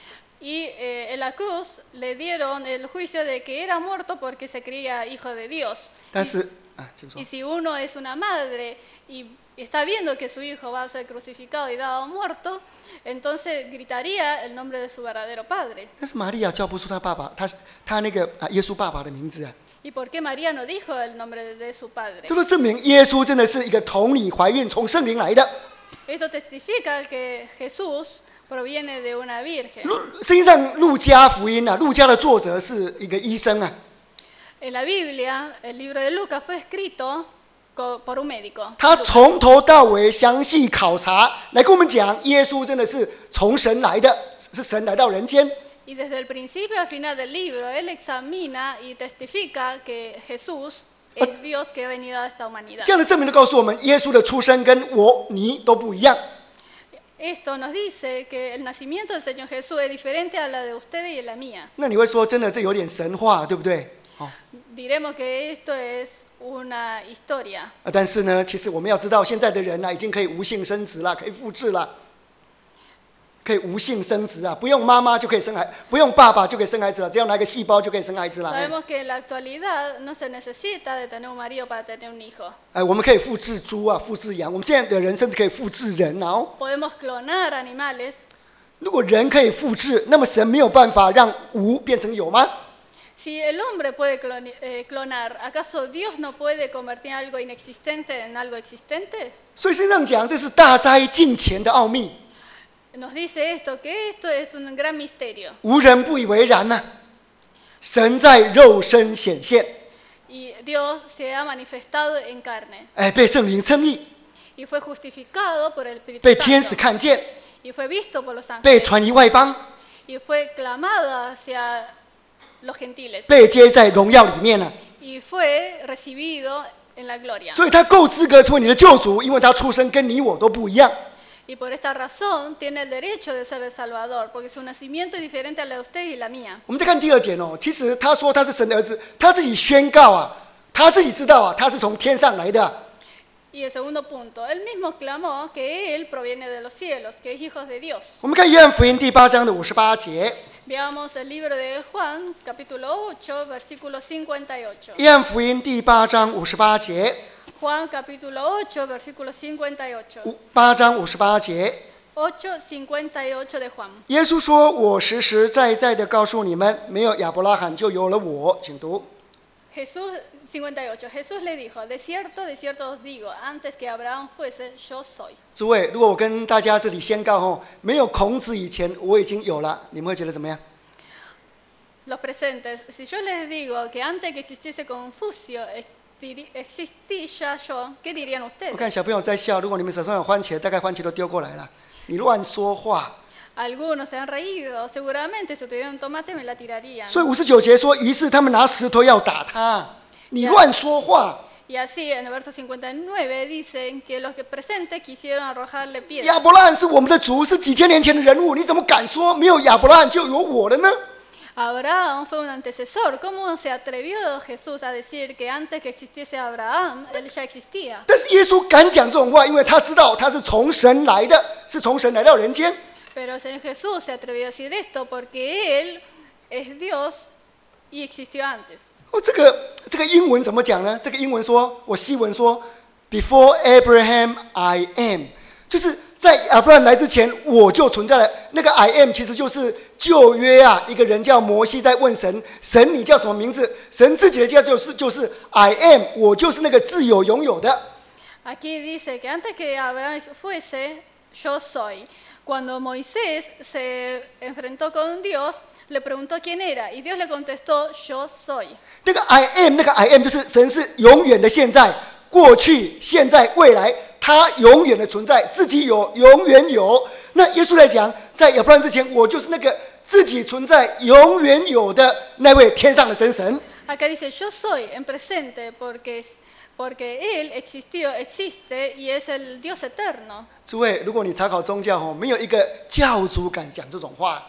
Speaker 2: y eh, en la cruz le dieron el juicio de que era muerto porque se creía hijo de Dios.
Speaker 3: 但是啊，请说
Speaker 2: Y si uno es una madre y está viendo que su hijo va a ser crucificado y dado muerto, entonces gritaría el nombre de su verdadero padre.
Speaker 3: 但是玛利亚叫不出他爸爸，他他那个啊耶稣爸爸的名字啊，
Speaker 2: ¿Y por qué María no dijo el nombre de, de su padre?
Speaker 3: 这就证明耶稣真的是一个童女怀孕从圣灵来的。
Speaker 2: Esto testifica que Jesús proviene de una virgen.
Speaker 3: 路圣经上路加福音啊，路加的作者是一个医生啊，
Speaker 2: En la Biblia, el libro de Lucas fue escrito co- por un médico.
Speaker 3: 他从头到尾详细考察，来跟我们讲，耶稣真的是从神来的，是神来到人间。
Speaker 2: Y desde el principio al final del libro, él examina y testifica que Jesús es Dios que ha venido a esta humanidad.
Speaker 3: 这样的证明都告诉我们，耶稣的出生跟我你都不一样。
Speaker 2: Esto nos dice que el nacimiento del Señor Jesús es diferente a la de ustedes y la mía.
Speaker 3: 那你会说，真的这有点神话，对不对？哦，
Speaker 2: Diremos que esto es una historia.
Speaker 3: 啊，但是呢，其实我们要知道，现在的人呢、啊，已经可以无性生殖了，可以复制了。 可以无性生殖啊，不用妈妈就可以生孩，不用爸爸就可以生孩子了，只要拿个细胞就可以生孩子了。
Speaker 2: Sabemos que en la actualidad no se necesita de tener un marido para tener un hijo.
Speaker 3: 哎，我们可以复制猪啊，复制羊，我们现在的人甚至可以复制人啊、哦。
Speaker 2: Podemos clonar animales.
Speaker 3: 如果人可以复制，那么神没有办法让无变成有吗？
Speaker 2: Si el hombre puede cloni- eh, clonar, ¿acaso Dios no puede convertir algo inexistente en algo existente?
Speaker 3: 所以圣上讲，这是大灾近前的奥秘，
Speaker 2: Nos dice esto, que esto es un gran misterio.
Speaker 3: 无人不以为然呐、神在肉身显现，
Speaker 2: Y Dios se ha manifestado en carne
Speaker 3: 哎，被圣灵称义，
Speaker 2: y fue justificado por el Espíritu
Speaker 3: 被天使
Speaker 2: Santo
Speaker 3: 看见，
Speaker 2: y fue visto por los
Speaker 3: 被
Speaker 2: ángeles
Speaker 3: 传于外邦，
Speaker 2: y fue clamado hacia los gentiles
Speaker 3: 被接在荣耀里面了、
Speaker 2: y fue recibido en la gloria.
Speaker 3: 所以他够资格成为你的救主，因为他出生跟你我都不一样。
Speaker 2: Y por esta razón tiene el derecho de ser el Salvador, porque su nacimiento es diferente a la de usted y la mía.
Speaker 3: 我们再看第二点哦，其实他说他是神的儿子，他自己宣告啊，他自己知道啊，他是从天上来的啊、
Speaker 2: Y el segundo punto, él mismo clamó que él proviene de los cielos, que es hijo de Dios.
Speaker 3: 我们看约翰福音第八章的五十八节，
Speaker 2: Veamos el libro de Juan, capítulo ocho, versículo cincuenta y ocho.
Speaker 3: 约翰福音第八章五十八节，
Speaker 2: Juan, capítulo ocho, versículo cincuenta y ocho.
Speaker 3: 五八章五十八节，
Speaker 2: ocho, cincuenta y ocho de Juan.
Speaker 3: 耶稣说：“我实实在在的告诉你们，没有亚伯拉罕就有了我。”请读。
Speaker 2: Jesús, cincuenta y ocho. Jesús le dijo, de cierto, de cierto os digo, antes que Abraham fuese, yo soy.
Speaker 3: 诸位，如果我跟大家这里宣告哦，没有孔子以前我已经有了，你们会觉得怎么样？
Speaker 2: Los presentes, si yo les digo que antes que existiese Confucio existi- existí ya yo, ¿qué dirían
Speaker 3: 我
Speaker 2: ustedes?
Speaker 3: 看小朋友在笑，如果你们手上有番茄，大概番茄都丢过来了。你乱说话。
Speaker 2: Algunos se han reído, seguramente si tuviera un tomate me la tirarían.
Speaker 3: 所以五十九节说，于是他们拿石头要打他。你乱说话。
Speaker 2: Y así en el verso cincuenta y nueve dicen que los que presentes quisieron arrojarle
Speaker 3: 亚
Speaker 2: piedras.
Speaker 3: 伯拉罕是我们的主，是几千年前的人物，你怎么敢说没有亚伯拉罕就有我了呢？
Speaker 2: Abraham fue un antecesor. ¿Cómo se atrevió Jesús a decir que antes que existiese Abraham, él ya existía?
Speaker 3: 但是耶稣敢讲这种话，因为他知道他是从神来的，是从神来到人间。
Speaker 2: Pero el Señor Jesús se atrevió a decir esto porque Él es Dios y existió antes.
Speaker 3: 哦，这个这个英文怎么讲呢？这个英文说，我西文说 ，Before Abraham I am， 就是在亚伯拉罕来之前我就存在了。那个 I am 其实就是旧约啊，一个人叫摩西在问神，神你叫什么名字？神自己的介绍就是就是 I am， 我就是那个自有永有的。
Speaker 2: Aquí dice que antes que Abraham fuese, yo soy. Cuando Moisés se enfrentó con Dios, le preguntó quién era y Dios le contestó, yo soy.
Speaker 3: 那个 I am， 那个 I am 就是神是永远的现在、过去、现在、未来，他永远的存在，自己有，永远有。那耶稣来讲，在亚伯拉罕之前，我就是那个自己存在、永远有的那位天上的真神。
Speaker 2: Acá dice, yo soy en presente porque, porque Él existió, existe y es el Dios eterno.
Speaker 3: 诸位，如果你查考宗教吼，没有一个教主敢讲这种话。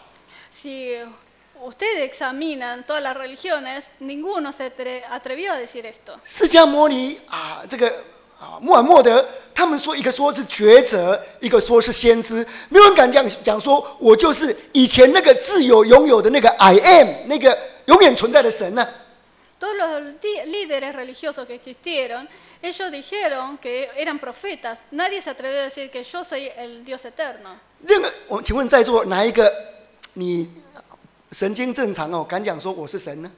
Speaker 2: Si ustedes examinan todas las religiones, ninguno se atre- atrevió a decir esto.
Speaker 3: 释迦牟尼啊，这个啊穆罕默德，他们说一个说是觉者，一个说是先知，没有人敢讲讲说，我就是以前那个自有拥有的那个 I am， 那个永远存在的神呢、
Speaker 2: Todos los di- líderes religiosos que existieron, ellos dijeron que eran profetas. Nadie se atrevió a decir que yo soy el Dios eterno.
Speaker 3: 任何我请问在座哪一个你神经正常哦，敢讲说我是神呢？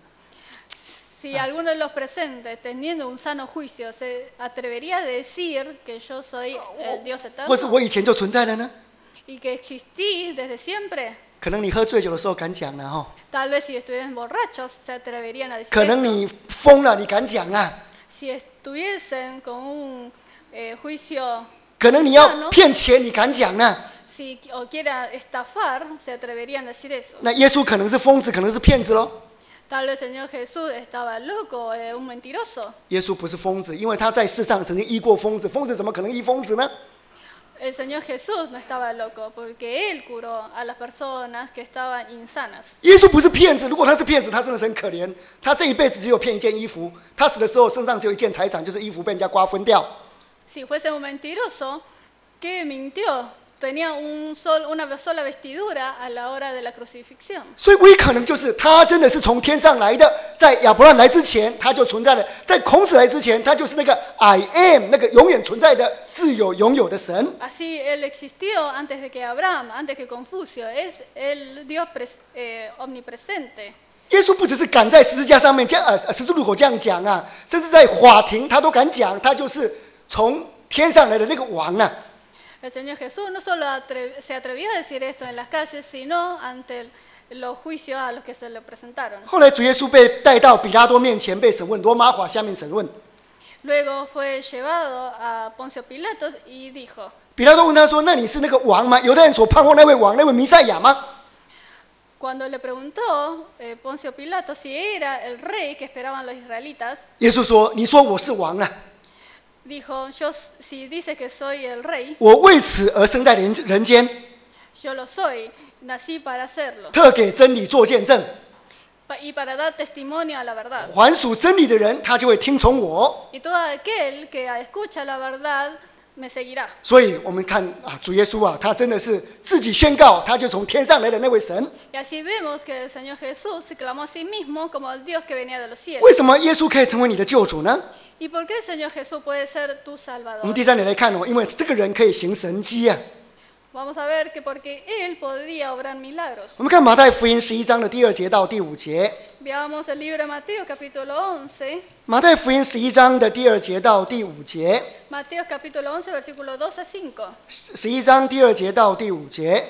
Speaker 2: Si alguno de los presentes, teniendo un sano juicio, se atrevería a decir que yo soy el Dios
Speaker 3: 或是
Speaker 2: eterno
Speaker 3: 我以前就存在了呢？
Speaker 2: y que existí desde siempre,
Speaker 3: 可能你喝醉酒的时候敢讲了哈、哦，
Speaker 2: tal vez si estuvieran borrachos se atreverían a decir
Speaker 3: 可能
Speaker 2: esto.
Speaker 3: 你疯了，你敢讲啊？
Speaker 2: Si estuviesen con un eh, juicio
Speaker 3: 可能你要
Speaker 2: sano,
Speaker 3: 骗钱，你敢讲呢？
Speaker 2: si o quiera estafar, se atreverían a decir eso.
Speaker 3: 那耶稣可能是疯子，可能是骗子喽。
Speaker 2: Tal vez el Señor Jesús estaba loco, eh, un mentiroso.
Speaker 3: 耶稣不是疯子，因为他在世上曾经医过疯子，疯子怎么可能医疯子呢？
Speaker 2: El Señor Jesús no estaba loco porque Él curó a las personas que estaban insanas.
Speaker 3: 耶稣不是骗子，如果他是骗子，他真的是很可怜。他这一辈子只有骗一件衣服，他死的时候身上只有一件财产，就是衣服被人家瓜分掉。
Speaker 2: Si fuese un mentiroso, ¿qué mintió? Tenía un sol, una sola vestidura a la hora de la crucifixión.
Speaker 3: 所以唯一可能就是他真的是从天上来的，在亚伯拉罕来之前他就存在了，在孔子来之前他就是那个 I am 那个永远存在的自有永有的神。
Speaker 2: Así Él existió antes de que Abraham, antes que Confucio, es el Dios pres- eh, omnipresente.
Speaker 3: 耶稣不只是赶在十字架上面，这样呃十字路口这样讲啊，甚至在法庭他都敢讲，他就是从天上来的那个王啊。
Speaker 2: El Señor Jesús no solo atre- se atrevió a decir esto en las calles, sino ante el- los juicios a los que se le presentaron.
Speaker 3: 后来主耶稣被带到比拉多面前被审问，罗马法下面审问。
Speaker 2: Luego fue llevado a Poncio Pilatos y dijo,
Speaker 3: 比拉多问他说：“那你是那个王吗？犹太人所盼望那位王，那位弥赛亚吗？”
Speaker 2: cuando le preguntó eh, Poncio Pilatos si era el rey que esperaban los israelitas,
Speaker 3: 耶稣说：“你说我是王啊，
Speaker 2: dijo, yo s- si dice que soy el rey,
Speaker 3: 我为此而生在人人间，
Speaker 2: yo lo soy, nací para hacerlo
Speaker 3: 特给真理做见证。
Speaker 2: pa- y para dar testimonio a la verdad.
Speaker 3: 凡属真理的人，他就会听从我。
Speaker 2: Y todo aquel que escucha la verdad me seguirá.
Speaker 3: 所以，我们看啊，主耶稣啊，他真的是自己宣告，他就从天上来的那位神。
Speaker 2: Y así vemos que el Señor Jesús se clamó a sí mismo como el Dios que venía de los
Speaker 3: 为
Speaker 2: cielos.
Speaker 3: 什么耶稣可以成为你的救主呢？
Speaker 2: ¿Y por qué el Señor Jesús puede ser tu
Speaker 3: 我
Speaker 2: Salvador?
Speaker 3: 们第三点来看哦，因为这个人可以行神迹啊。
Speaker 2: Vamos a ver que porque Él podía obrar milagros.
Speaker 3: 我们看马太福音十一章的第二节到第五节。
Speaker 2: Veamos el libro de Mateo capítulo once.
Speaker 3: 马太福音十一章的第二节到第五节。
Speaker 2: Mateo capítulo once versículo dos a cinco.
Speaker 3: 十十一章第二节到第五节。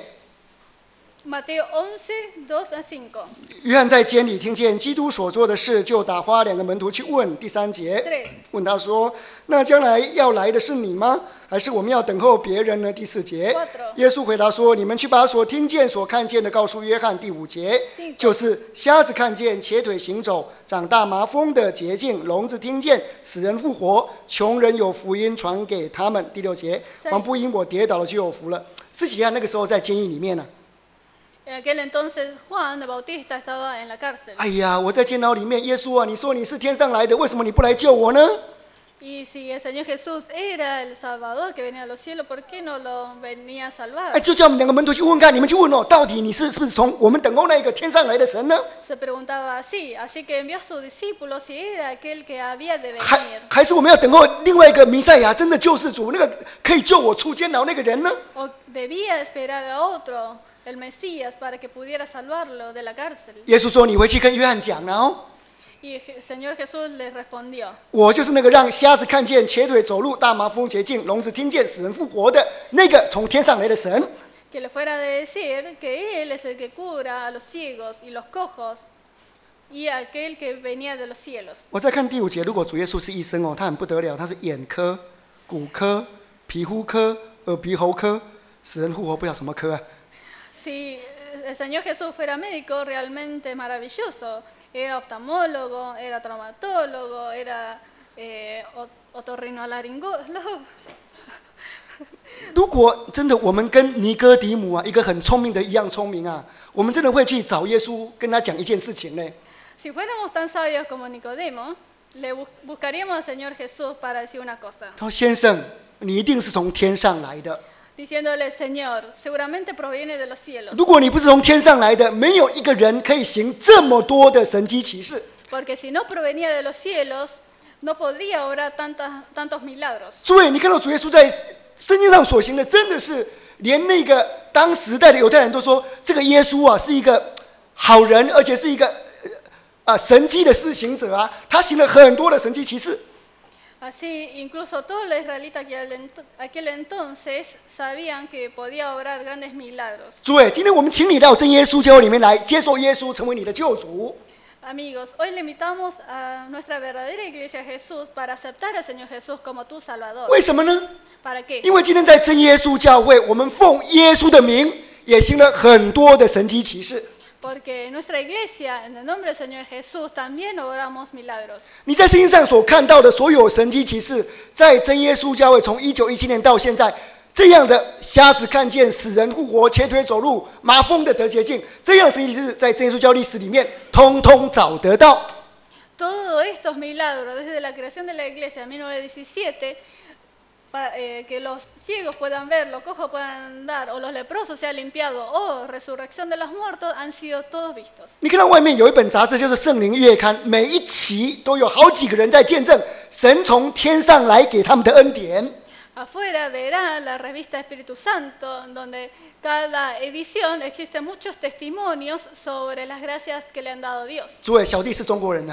Speaker 2: Mateo once, dos a cinco.
Speaker 3: 约翰在监里听见基督所做的事，就打发两个门徒去问。第三节
Speaker 2: Tres.
Speaker 3: 问他说：“那将来要来的是你吗？还是我们要等候别人呢？”第四节
Speaker 2: Cuatro.
Speaker 3: 耶稣回答说：“你们去把所听见、所看见的告诉约翰。”第五节
Speaker 2: Cinco.
Speaker 3: 就是瞎子看见、瘸腿行走、长大麻风的洁净、聋子听见、死人复活、穷人有福音传给他们。第六节
Speaker 2: Seis.
Speaker 3: 凡不因我跌倒了就有福了。施洗约翰那个时候在监狱里面呢、
Speaker 2: En aquel entonces Juan el Bautista estaba en la cárcel.
Speaker 3: 哎呀，我在监牢里面，耶稣啊，你说你是天上来的，为什么你不来救我呢？
Speaker 2: Y si el Señor Jesús era el Salvador que venía de los cielos, ¿por qué no lo venía a
Speaker 3: 哎，
Speaker 2: salvar?
Speaker 3: 就叫我们两个门徒去问看，你们去问哦，到底你是是不是从我们等候那个天上来的神呢？
Speaker 2: Se preguntaba así, así que envió a sus discípulos si era aquel que había de
Speaker 3: 还
Speaker 2: venir.
Speaker 3: 还是我们要等候另外一个弥赛亚，真的救世主，那个可以救我出监牢那个人呢？
Speaker 2: O debía esperar a otro, el Mesías, para que pudiera salvarlo de la cárcel.
Speaker 3: 耶稣说：“你回去跟约翰讲了哦，
Speaker 2: Y el Señor Jesús les respondió,
Speaker 3: 我就是那个让瞎子看见、瘸腿走路、大麻风洁净、聋子听见、死人复活的那个从天上来的神。”
Speaker 2: que le fuera de decir que Él es el que cura a los ciegos y los cojos y aquel que venía de los cielos.
Speaker 3: 我再看第五节，如果主耶稣是医生哦，他很不得了，他是眼科、骨科、皮肤科、耳鼻喉科、死人复活不知道什么科啊。
Speaker 2: Si el Señor Jesús fuera médico, realmente maravilloso. Era oftalmólogo, era traumatólogo, era eh, ot- otorrinolaringólogo.
Speaker 3: 如果真的我们跟尼哥底母啊，一个很聪明的一样聪明啊，我们真的会去找耶稣，跟他讲一件事情呢。
Speaker 2: Si fuéramos tan sabios como Nicodemo, le bus- buscaríamos al Señor Jesús para decir una cosa,
Speaker 3: 他说：“先生，你一定是从天上来的。
Speaker 2: diciéndole, Señor, seguramente proviene de los cielos,
Speaker 3: 如果你不是从天上来的，没有一个人可以行这么多的神迹奇事。
Speaker 2: porque si no provenía de los cielos, no podría obrar tantas, tantos milagros.
Speaker 3: 诸位，你看到主耶稣在圣经上所行的，真的是连那个当时代的犹太人都说，这个耶稣啊是一个好人，而且是一个啊、呃、神迹的施行者啊，他行了很多的神迹奇事。
Speaker 2: Así, incluso todos los israelitas que al ento- aquel entonces sabían que podía obrar grandes milagros.
Speaker 3: 诸位，今天我们请你到真耶稣教会里面来，接受耶稣成为你的救主。
Speaker 2: Amigos, hoy le invitamos a nuestra verdadera iglesia Jesús para aceptar al Señor Jesús como tu Salvador.
Speaker 3: 为什么呢？
Speaker 2: ¿Para qué?
Speaker 3: 因为今天在真耶稣教会，我们奉耶稣的名，也行了很多的神迹奇事。
Speaker 2: Porque en nuestra iglesia, en el nombre del Señor Jesús, también obramos milagros.
Speaker 3: 你在圣经上所看到的所有神迹奇事，在真耶稣教会从一九一七年到现在，这样的瞎子看见、死人复活、瘸腿走路、麻风的得洁净，这样的神迹奇事，在真耶稣教历史里面，通通找得到。
Speaker 2: Todos estos milagros, desde la creación de la iglesia en mil novecientos diecisiete, para, eh, que los ciegos puedan ver, los cojos puedan andar, o los leprosos sean limpiados, o resurrección de los muertos, han sido todos vistos.
Speaker 3: 你看到外面有一本杂志，就是《圣灵月刊》，每一期都有好几个人在见证神从天上来给他们的恩典。
Speaker 2: Afuera verán la revista Espíritu Santo, donde cada edición existen muchos testimonios sobre las gracias que le han dado Dios.
Speaker 3: 诸位，小弟是中国人呐、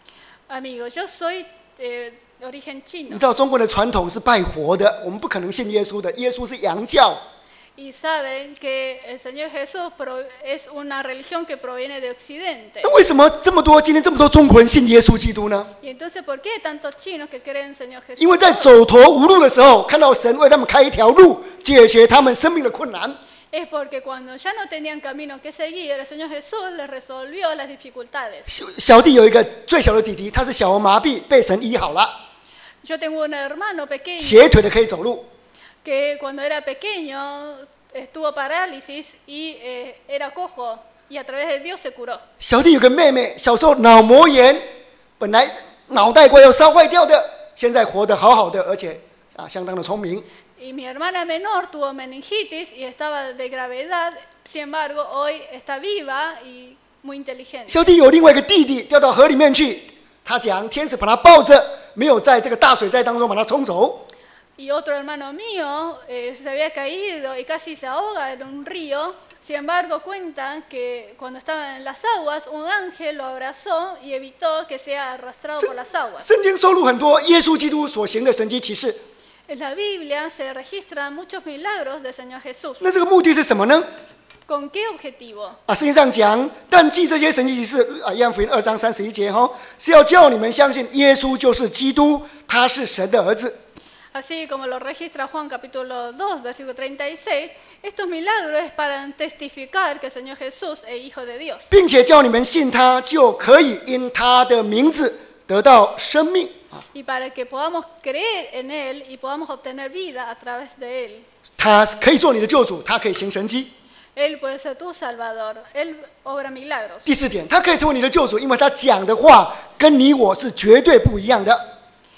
Speaker 2: Amigo, yo soy eh, de origen
Speaker 3: 你
Speaker 2: chino
Speaker 3: 知道中国的传统是拜活的，我们不可能信耶稣的，耶稣是洋教。
Speaker 2: y saben que el Señor Jesús pro- es una religión que proviene de Occidente.
Speaker 3: 那为什么这么多今天这么多中国人信耶稣基督呢？
Speaker 2: Y entonces, ¿por qué hay tantos chinos que creen en el Señor Jesús?
Speaker 3: 因为在走投无路的时候，看到神为他们开一条路，解决他们生命的困难。
Speaker 2: Es porque cuando ya no tenían camino que seguir, el Señor Jesús les resolvió las dificultades.
Speaker 3: 小小弟有一个最小的弟弟，他是小儿麻痹，被神医好了，
Speaker 2: Yo tengo un hermano pequeño
Speaker 3: 斜腿的可以走路。
Speaker 2: que cuando era pequeño estuvo parálisis y eh, era cojo y a través de Dios se curó.
Speaker 3: 小弟有个妹妹，小时候脑膜炎，本来脑袋快要烧坏掉的，现在活得好好的，而且啊相当的聪明。
Speaker 2: Y mi hermana menor tuvo meningitis y estaba de gravedad, sin embargo hoy está viva y muy inteligente.
Speaker 3: 小弟有另外一个弟弟掉到河里面去，他讲天使把他抱着，没有在这个大水灾当中把他冲走。
Speaker 2: Y otro hermano mío eh, se había caído y casi se ahoga en un río. Sin embargo, cuentan que cuando estaba en las aguas, un ángel lo abrazó y evitó que sea arrastrado por las aguas.
Speaker 3: 圣经收录很多耶稣基督所行的神迹奇事。
Speaker 2: En la Biblia se registran muchos milagros del Señor Jesús.
Speaker 3: 那这个目的是什么呢？
Speaker 2: ¿Con qué objetivo?
Speaker 3: 啊，圣经上讲，但记这些神迹奇事啊，约翰福音二章三十一节哈、哦，是要叫你们相信耶稣就是基督，他是神的儿子。
Speaker 2: Así como lo registra Juan capítulo dos, versículo treinta y seis, estos milagros es para testificar que el Señor Jesús es Hijo de Dios.
Speaker 3: 并且叫你们信他，就可以因他的名字得到生命。
Speaker 2: Y para que podamos creer en Él y podamos obtener vida a través de Él.
Speaker 3: 他可以做你的救主，他可以行神迹。
Speaker 2: Él puede ser tu Salvador, Él obra milagros.
Speaker 3: 第四点，他可以成为你的救主，因为他讲的话跟你我是绝对不一样的。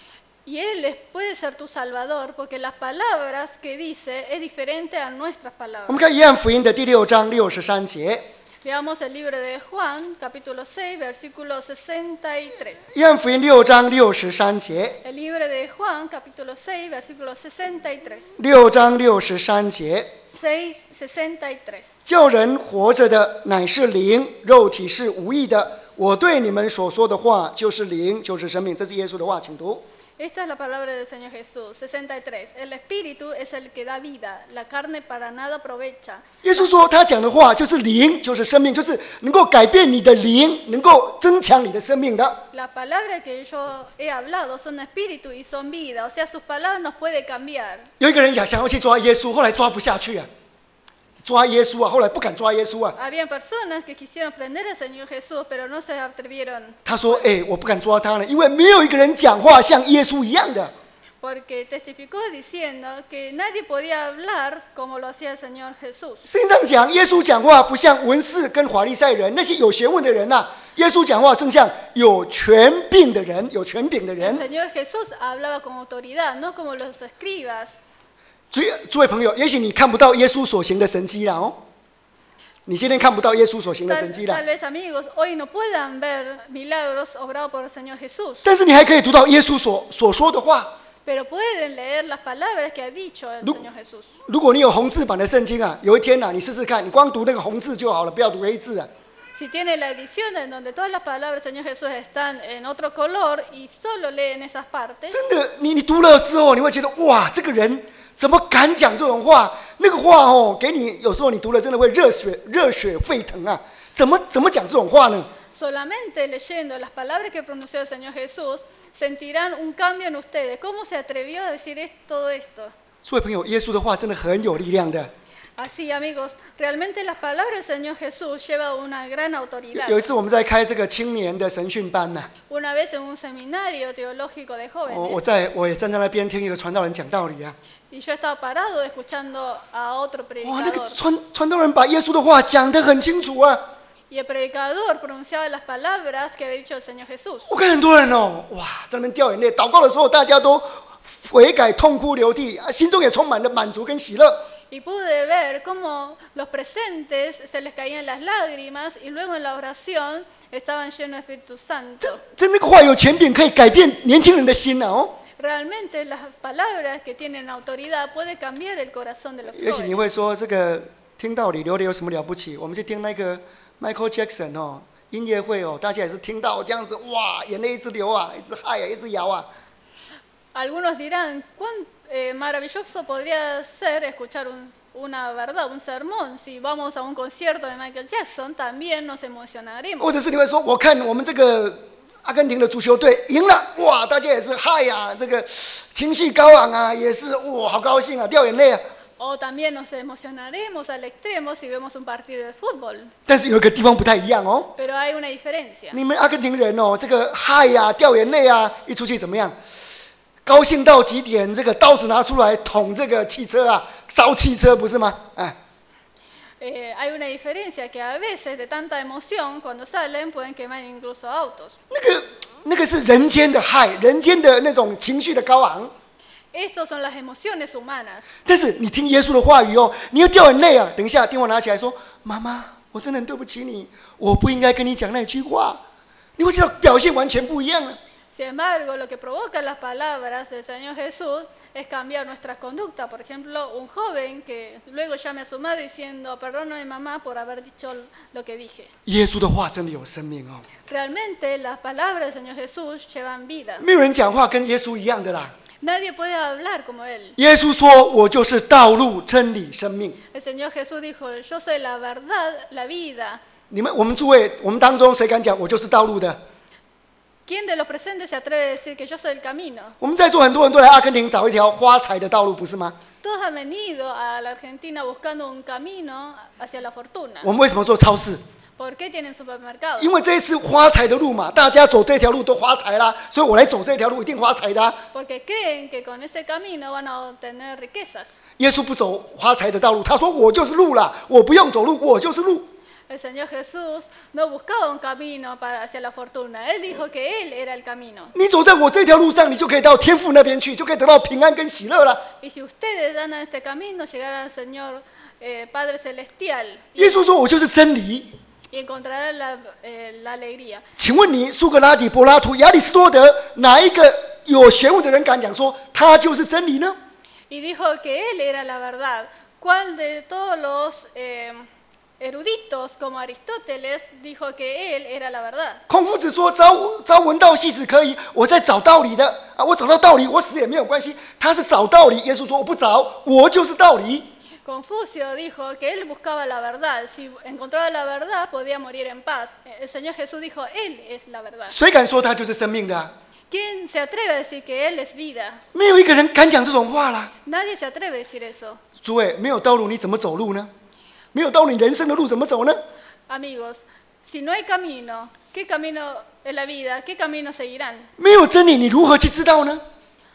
Speaker 2: Y Él es- puede ser tu Salvador porque las palabras que dice es diferente a nuestras
Speaker 3: 我
Speaker 2: palabras.
Speaker 3: 们看约翰福音的第六章六十三节，
Speaker 2: Veamos el libro de Juan, capítulo seis, versículo sesenta y tres.
Speaker 3: 约翰福音六章六十三节，
Speaker 2: El libro de Juan, capítulo seis, versículo sesenta y tres.
Speaker 3: 六章六十三节，
Speaker 2: seis, sesenta y tres.
Speaker 3: 叫人活着的乃是灵，肉体是无益的。我对你们所说的话就是灵，就是生命。这是耶稣的话，请读。
Speaker 2: Esta es la palabra del Señor Jesús. sesenta y tres. El espíritu es el que da vida, la carne para nada aprovecha.
Speaker 3: 耶稣说他讲的话就是灵，就是生命，就是能够改变你的灵，能够增强你的生命的。
Speaker 2: La palabra que yo he hablado son espíritu y son vida, o sea, sus palabras nos puede cambiar.
Speaker 3: 有一个人想想要去抓耶稣，后来抓不下去啊，抓耶稣啊，后来不敢抓耶稣啊。
Speaker 2: Habían personas que quisieron prender al Señor Jesús, pero no se atrevieron
Speaker 3: 他说：“哎，我不敢抓他了，因为没有一个人讲话像耶稣一样的。
Speaker 2: porque testificó diciendo que nadie podía hablar como lo hacía el Señor Jesús.
Speaker 3: 圣经上讲，耶稣讲话不像文士跟法利赛人那些有学问的人呐、啊，耶稣讲话正像有权柄的人，有权柄的
Speaker 2: El
Speaker 3: 人。
Speaker 2: Señor Jesús hablaba con autoridad, no como los escribas.
Speaker 3: 所以，诸位朋友，也许你看不到耶稣所行的神迹了哦，你今天看不到耶稣所行的
Speaker 2: Tal,
Speaker 3: 神迹了
Speaker 2: tal，vez amigos hoy no puedan ver milagros obrados por el Señor Jesús,
Speaker 3: 但是你还可以读到耶稣所所说的话。
Speaker 2: pero pueden leer las palabras que ha dicho el
Speaker 3: Lu-
Speaker 2: Señor Jesús.
Speaker 3: 如果你有红字版的圣经啊，有一天呐、啊，你试试看，你光读那个红字就好了，不要读黑字啊。
Speaker 2: Si tiene la edición en donde todas las palabras del Señor Jesús están en otro color y solo leen esas partes,
Speaker 3: 真的，你你读了之后，你会觉得哇，这个人怎么敢讲这种话？那个话哦，给你有时候你读了真的会热血热血沸腾啊！怎么怎么讲这种话呢？
Speaker 2: solamente leyendo las palabras que pronunció el Señor Jesús, sentirán un cambio en ustedes. ¿Cómo se atrevió a decir es- todo esto?
Speaker 3: 诸位朋友，耶稣的话真的很有力量的。
Speaker 2: Así, amigos, realmente las palabras del Señor Jesús llevan una gran
Speaker 3: 有
Speaker 2: autoridad.
Speaker 3: 有一次我们在开这个青年的神训班呐、
Speaker 2: Una vez en un seminario teológico de
Speaker 3: 我我
Speaker 2: jóvenes,
Speaker 3: 在我也站在那边听一个传道人讲道理啊。
Speaker 2: y yo estaba parado escuchando a otro
Speaker 3: 哇，那个
Speaker 2: predicador,
Speaker 3: 传传道人把耶稣的话讲得很清楚啊。
Speaker 2: y el predicador pronunciaba las palabras que había dicho el Señor Jesús.
Speaker 3: 我看很多人哦，哇，在那边掉眼泪，祷告的时候大家都悔改、痛哭流涕，啊，心中也充满了满足跟喜乐。
Speaker 2: Y pude ver cómo los presentes se les caían las lágrimas y luego en la oración estaban llenos de Espíritu
Speaker 3: 这
Speaker 2: Santo.
Speaker 3: 这那个话有权柄，可以改变年轻人的心呐、哦。
Speaker 2: Realmente las palabras que tienen autoridad pueden cambiar el corazón de los
Speaker 3: 也许你
Speaker 2: jóvenes.
Speaker 3: 会说，这个听道理流泪有什么了不起？我们去听那个 Michael Jackson 哦，音乐会哦，大家也是听到这样子，哇，眼泪一直流啊，一直嗨啊，一直摇啊。
Speaker 2: Algunos dirán, cuán eh, maravilloso podría ser escuchar un- una verdad, un sermón. Si vamos a un concierto de Michael Jackson, también nos
Speaker 3: 或
Speaker 2: emocionaremos.
Speaker 3: 者是你会说，我看我们这个阿根廷的足球队赢了，哇，大家也是嗨呀、这个情绪高昂啊，也是哇，好高兴啊，掉眼泪啊。
Speaker 2: O también nos emocionaremos al extremo si vemos un partido de fútbol.
Speaker 3: 但是有一个地方不太一样哦，
Speaker 2: Pero hay una diferencia.
Speaker 3: 你们阿根廷人哦，这个嗨呀、掉眼泪啊，一出去怎么样？高兴到极点，这个刀子拿出来捅这个汽车啊，烧汽车不是吗？哎，
Speaker 2: Eh, hay una diferencia que a veces de tanta emoción, cuando salen, pueden quemar incluso autos.
Speaker 3: 那个那个是人间的嗨，人间的那种情绪的高昂。
Speaker 2: Estas son las emociones humanas.
Speaker 3: 但是你听耶稣的话语哦，你又掉眼泪啊。等一下，电话拿起来说：“妈妈，我真的很对不起你，我不应该跟你讲那句话。”你会知道表现完全不一样了。
Speaker 2: Sin embargo, lo que provoca las palabras del Señor Jesús es cambiar nuestra conducta. Por ejemplo, un joven que luego llame a su madre diciendo, perdóname mamá por haber dicho lo que dije.
Speaker 3: 耶稣的话真的有生命哦，
Speaker 2: Realmente las palabras del Señor Jesús llevan vida.
Speaker 3: 没有人讲话跟耶稣一样的啦。
Speaker 2: Nadie puede hablar como Él.
Speaker 3: 耶稣说：“我就是道路、真理、生命。”
Speaker 2: El Señor Jesús dijo, yo soy la verdad, la vida.
Speaker 3: 你们，我们诸位，我们当中谁敢讲我就是道路的？
Speaker 2: ¿Quién de los presentes se atreve a decir que yo soy el camino?
Speaker 3: 我们在座很多人都来阿根廷找一条发财的道路，不是吗？
Speaker 2: Todos han venido a la Argentina buscando un camino hacia la fortuna.
Speaker 3: 我们为什么做超市？
Speaker 2: ¿Por qué tienen supermercados?
Speaker 3: 因为这一次发财的路嘛，大家走这条路都发财啦，所以我来走这条路一定发财的、啊。
Speaker 2: Porque creen que con ese camino van a obtener riquezas.
Speaker 3: 耶稣不走发财的道路，他说我就是路啦，我不用走路，我就是路。
Speaker 2: El Señor Jesús no buscaba un camino para hacia la fortuna. Él dijo que Él era el camino.
Speaker 3: 你走在我这条路上，你就可以到天父那边去，就可以得到平安跟喜乐了。
Speaker 2: Y si ustedes andan en este camino, llegarán al Señor eh, Padre Celestial
Speaker 3: 耶稣说：“我就是真理。”
Speaker 2: y encontrarán la, eh, la alegría.
Speaker 3: 请问你，苏格拉底、柏拉图、亚里士多德，哪一个有学问的人敢讲说他就是真理呢？
Speaker 2: Y dijo que Él era la verdad. ¿Cuál de todos los eh, eruditos como Aristóteles dijo que Él era la verdad?
Speaker 3: 孔夫子说：“朝朝闻道，夕死可以。”我在找道理的啊，我找到道理，我死也没有关系。他是找道理，耶稣说：“我不找，我就是道理。”
Speaker 2: Confucio dijo que él buscaba la verdad. Si encontraba la verdad, podía morir en paz. El Señor Jesús dijo, Él es la verdad.
Speaker 3: 谁敢说他就是生命的、啊？
Speaker 2: ¿Quién se atreve a decir que Él es vida?
Speaker 3: 没有一个人敢讲这种话啦。
Speaker 2: Nadie se atreve a decir eso.
Speaker 3: 诸位，没有道路你怎么走路呢？没有道路，你人生的路怎么走呢？
Speaker 2: Amigos, si no hay camino, ¿qué camino en la vida? ¿Qué camino seguirán?
Speaker 3: 没有真理，你如何去知道呢？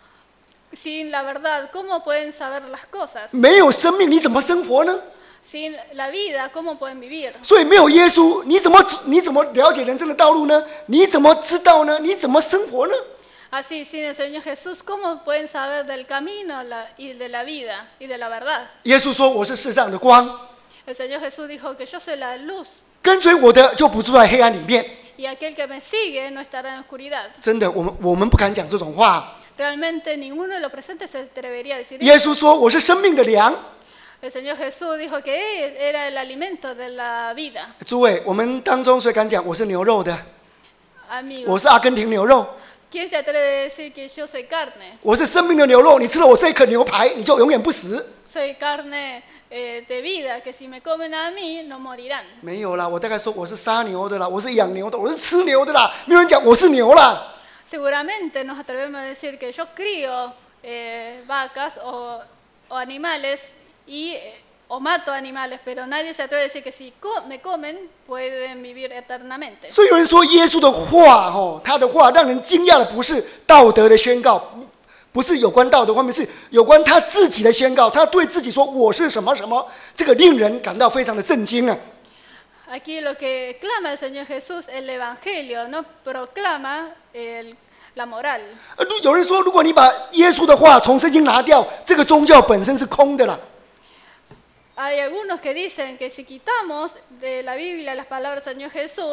Speaker 2: Sin la verdad, ¿cómo pueden saber las cosas?
Speaker 3: 没有生命，你怎么生活呢？
Speaker 2: Sin la vida, ¿cómo pueden vivir?
Speaker 3: 所以没有耶稣，你怎么你怎么了解人生的道路呢？你怎么知道呢？你怎么生活呢？
Speaker 2: Así, sin el Señor Jesús, ¿cómo pueden saber del camino la- y de la vida y de la verdad?
Speaker 3: 耶稣说：“我是世上的光，
Speaker 2: El Señor Jesús dijo que yo soy la luz
Speaker 3: 跟随我的就不住在黑暗里面。
Speaker 2: y aquel que me sigue no estará en oscuridad. ”
Speaker 3: 真的，我们我们不敢讲这种话。
Speaker 2: Realmente ninguno de los presentes se atrevería a decir
Speaker 3: 耶
Speaker 2: eso.
Speaker 3: 稣说：“我是生命的粮。”
Speaker 2: El Señor Jesús dijo que Él era el alimento de la vida.
Speaker 3: 诸位，我们当中谁敢讲我是牛肉的？
Speaker 2: Amigos,
Speaker 3: 我是阿根廷牛肉，
Speaker 2: ¿quién se atreve a decir que yo soy carne?
Speaker 3: 我是生命的牛肉。你吃了我这一颗牛排，你就永远不死。
Speaker 2: Soy carne eh, de vida, que si me comen a mí no morirán.
Speaker 3: 没有啦，我大概说我是杀牛的啦，我是养牛的，我是吃牛的啦。没有人讲我是牛啦。
Speaker 2: Seguramente nos atrevemos a decir que yo crío eh, vacas o, o animales y, eh, o mato animales, pero nadie se atreve a decir que si co- me comen pueden vivir eternamente.
Speaker 3: 所以有人说耶稣的话，哦，他的话让人惊讶的不是道德的宣告，不是有关道德方面，是有关他自己的宣告。他对自己说我是什么什么，这个令人感到非常的震惊啊！
Speaker 2: Aquí lo que clama el Señor Jesús, el Evangelio, no proclama el- la moral.
Speaker 3: 呃，如有人说，如果你把耶稣的话从圣经拿掉，这个宗教本身是空的啦。
Speaker 2: Hay algunos que dicen que si quitamos de la Biblia las palabras del Señor Jesús,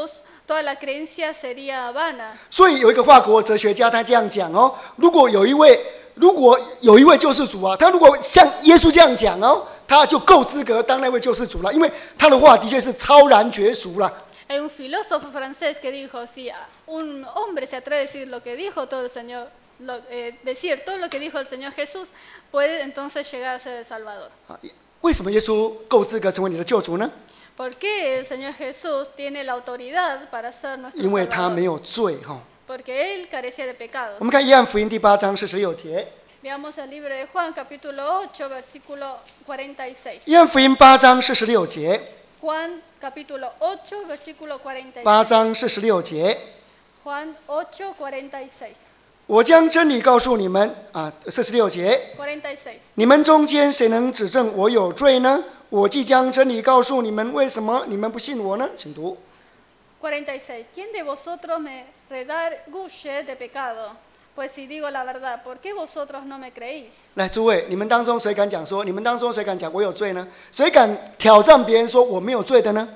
Speaker 2: toda la creencia sería vana.
Speaker 3: 所以有一个法国哲学家他这样讲哦，如果有一位如果有一位救世主啊，他如果像耶稣这样讲哦，他就够资格当那位救世主了，因为他的话的确是超然绝俗了。
Speaker 2: Hay un filósofo francés que dijo, si un hombre se atreve a decir lo que dijo todo el Señor, lo- eh, decir todo lo que dijo el Señor Jesús, puede entonces llegar a ser el Salvador.
Speaker 3: 啊，为什么耶稣够资格成为你的救主呢？
Speaker 2: ¿Por qué el Señor Jesús tiene la autoridad para ser nuestro
Speaker 3: 因为他没
Speaker 2: Salvador?
Speaker 3: 有罪哈。
Speaker 2: Porque Él carecía de pecados.
Speaker 3: 我们看约翰福音第八章四十六节，
Speaker 2: Veamos el libro de Juan, capítulo ocho, versículo cuarenta y seis.
Speaker 3: 约翰福音八章四十六节，
Speaker 2: Juan, capítulo ocho, versículo
Speaker 3: 八
Speaker 2: 46.
Speaker 3: 章四十六节，
Speaker 2: Juan ocho, cuarenta y seis.
Speaker 3: 我将真理告诉你们啊，四十六节，
Speaker 2: cuarenta y seis.
Speaker 3: 你们中间谁能指证我有罪呢？我即将真理告诉你们，为什么你们不信我呢？请读。
Speaker 2: cuarenta y seis. ¿Quién de vosotros me redarguye de pecado? Pues si digo la verdad, ¿por qué vosotros no me creéis?
Speaker 3: 来，诸位，你们当中谁敢讲说？你们当中谁敢讲我有罪呢？谁敢挑战别人说我没有罪的呢？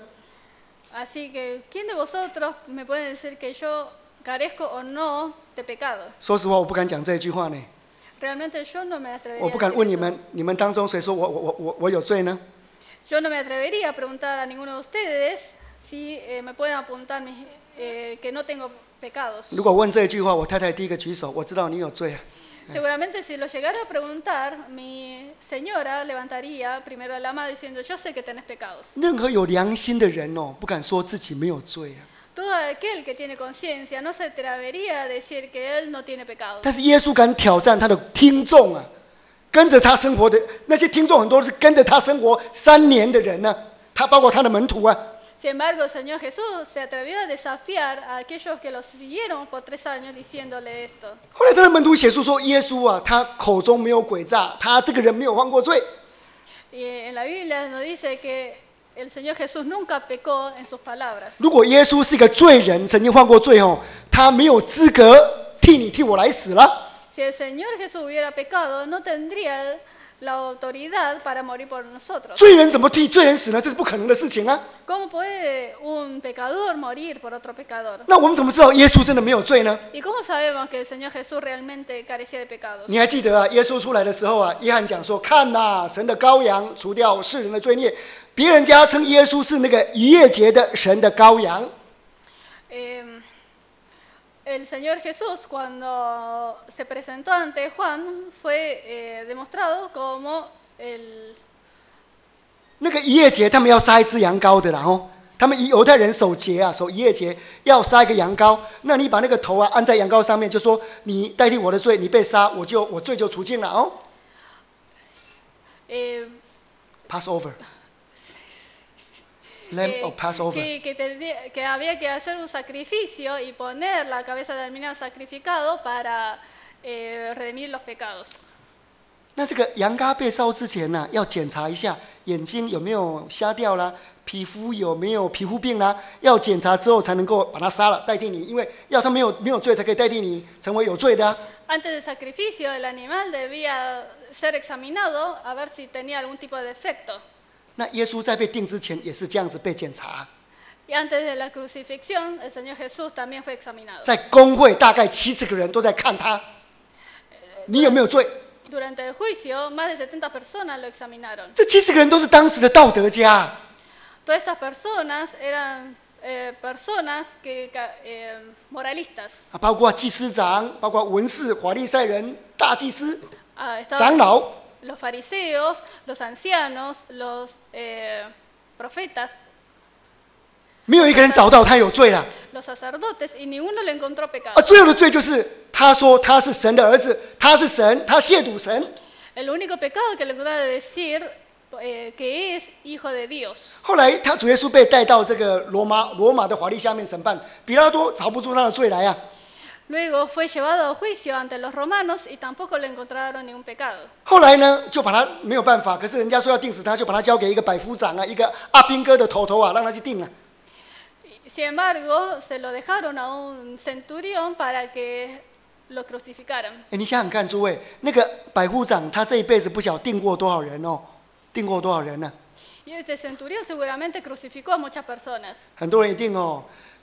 Speaker 2: Así que, ¿quién de vosotros me puede decir que yo carezco o no de pecado?
Speaker 3: 说实话，我不敢讲这一句话呢。
Speaker 2: Realmente yo no me atrevería
Speaker 3: 我不
Speaker 2: a
Speaker 3: 敢
Speaker 2: decir
Speaker 3: 问你
Speaker 2: eso.
Speaker 3: 们，你们当中谁说我我我我我有罪呢？
Speaker 2: Yo no me atrevería a preguntar a ninguno de ustedes si eh, me pueden apuntar mis- eh, que no tengo pecados.
Speaker 3: 如果问这一句话，我太太第一个举手，我知道你有罪啊。
Speaker 2: Seguramente si lo llegara a preguntar, mi señora levantaría primero la mano diciendo, yo sé que tenés pecados.
Speaker 3: 任何有良心的人哦，不敢说自己没有罪啊。
Speaker 2: Todo aquel que tiene conciencia no se atrevería a decir que él no tiene pecados.
Speaker 3: 但是耶稣敢挑战他的听众啊，跟着他生活的那些听众很多是跟着他生活三年的人呢、他包括他的门徒啊。
Speaker 2: Sin embargo, el Señor Jesús se atrevió a desafiar a aquellos que lo siguieron por tres años diciéndole esto.
Speaker 3: 后来他的门徒写书说，耶稣啊，他口中没有诡诈，他这个人没有犯过罪。
Speaker 2: Y en la Biblia nos dice que el Señor Jesús nunca pecó en sus palabras.
Speaker 3: 如果耶稣是一个罪人，曾经犯过罪哦，他没有资格替你替我来死了。
Speaker 2: Si el Señor Jesús hubiera pecado, no tendría la autoridad para morir por nosotros.
Speaker 3: 罪人怎么替罪人死呢？这是不可能的事情啊。
Speaker 2: ¿Cómo puede un pecador morir por otro pecador?
Speaker 3: 那我们怎么知道耶稣真的没有罪呢？
Speaker 2: ¿Y cómo sabemos que el Señor Jesús realmente carecía de pecados?
Speaker 3: 你还记得啊？耶稣出来的时候啊，约翰讲说：“看呐、神的羔羊，除掉世人的罪孽。”别人家称耶稣是那个逾越节的神的羔羊。
Speaker 2: Eh, el Señor Jesús, cuando se presentó ante Juan, fue eh, demostrado como el...
Speaker 3: 那个逾越节，他们要杀一只羊羔的啦哦。他们犹太人守节啊，守逾越节要杀一个羊羔。那你把那个头啊按在羊羔上面，就说你代替我的罪，你被杀，我就我罪就除尽了哦。
Speaker 2: eh,
Speaker 3: Passover。Lamb
Speaker 2: eh,
Speaker 3: of Passover。
Speaker 2: que, que, tendría- que había que hacer un sacrificio y poner la cabeza del animal sacrificado para eh, redimir los pecados.
Speaker 3: 那这个羊羔被烧之前呢、要检查一下眼睛有没有瞎掉啦，皮肤有没有皮肤病啦，要检查之后才能够把它杀了，代替你，因为要他没有没有罪才可以代替你成为有罪的、啊。
Speaker 2: Antes del sacrificio, el animal debía ser examinado a ver si tenía algún tipo de defecto.
Speaker 3: 那耶稣在被定之前也是这样子被检查，
Speaker 2: Y antes de la crucifixión, el Señor Jesús también fue examinado.
Speaker 3: 在公会大概七十个人都在看他，你有没有罪？
Speaker 2: Durante el juicio, más de setenta personas lo examinaron.
Speaker 3: 这七十个人都是当时的道德家，
Speaker 2: Todas estas personas eran eh, personas que, ca- eh, moralistas.
Speaker 3: 啊，包括祭司长，包括文士、法利赛人、大祭司、
Speaker 2: Ah,
Speaker 3: 长
Speaker 2: estaban
Speaker 3: 老，
Speaker 2: los fariseos, los ancianos, los eh, profetas,
Speaker 3: 没有一个人找到他有罪了。
Speaker 2: los sacerdotes, y ninguno le encontró
Speaker 3: 啊，
Speaker 2: pecado.
Speaker 3: 最后的罪就是他说他是神的儿子，他是神，他亵渎神。
Speaker 2: El único pecado que le encontraron es decir eh, que es hijo de Dios.
Speaker 3: 后来他主耶稣被带到这个罗马罗马的法律下面审判，比拉多找不出他的罪来啊。
Speaker 2: Luego fue llevado a juicio ante los romanos y tampoco le encontraron ningún pecado.
Speaker 3: 后来呢，就把他没有办法，可是人家说要定死他，就把他交给一个百夫长啊，一个阿兵哥的头头啊，让他去定啊。
Speaker 2: Sin embargo, se lo dejaron a un centurión para que lo crucificaran.
Speaker 3: 哎，你想想看，诸位，那个百夫长他这一辈子不晓得定过多少人哦，定过多少人呢、
Speaker 2: Y este centurión seguramente crucificó a muchas personas.
Speaker 3: 很多人一定哦，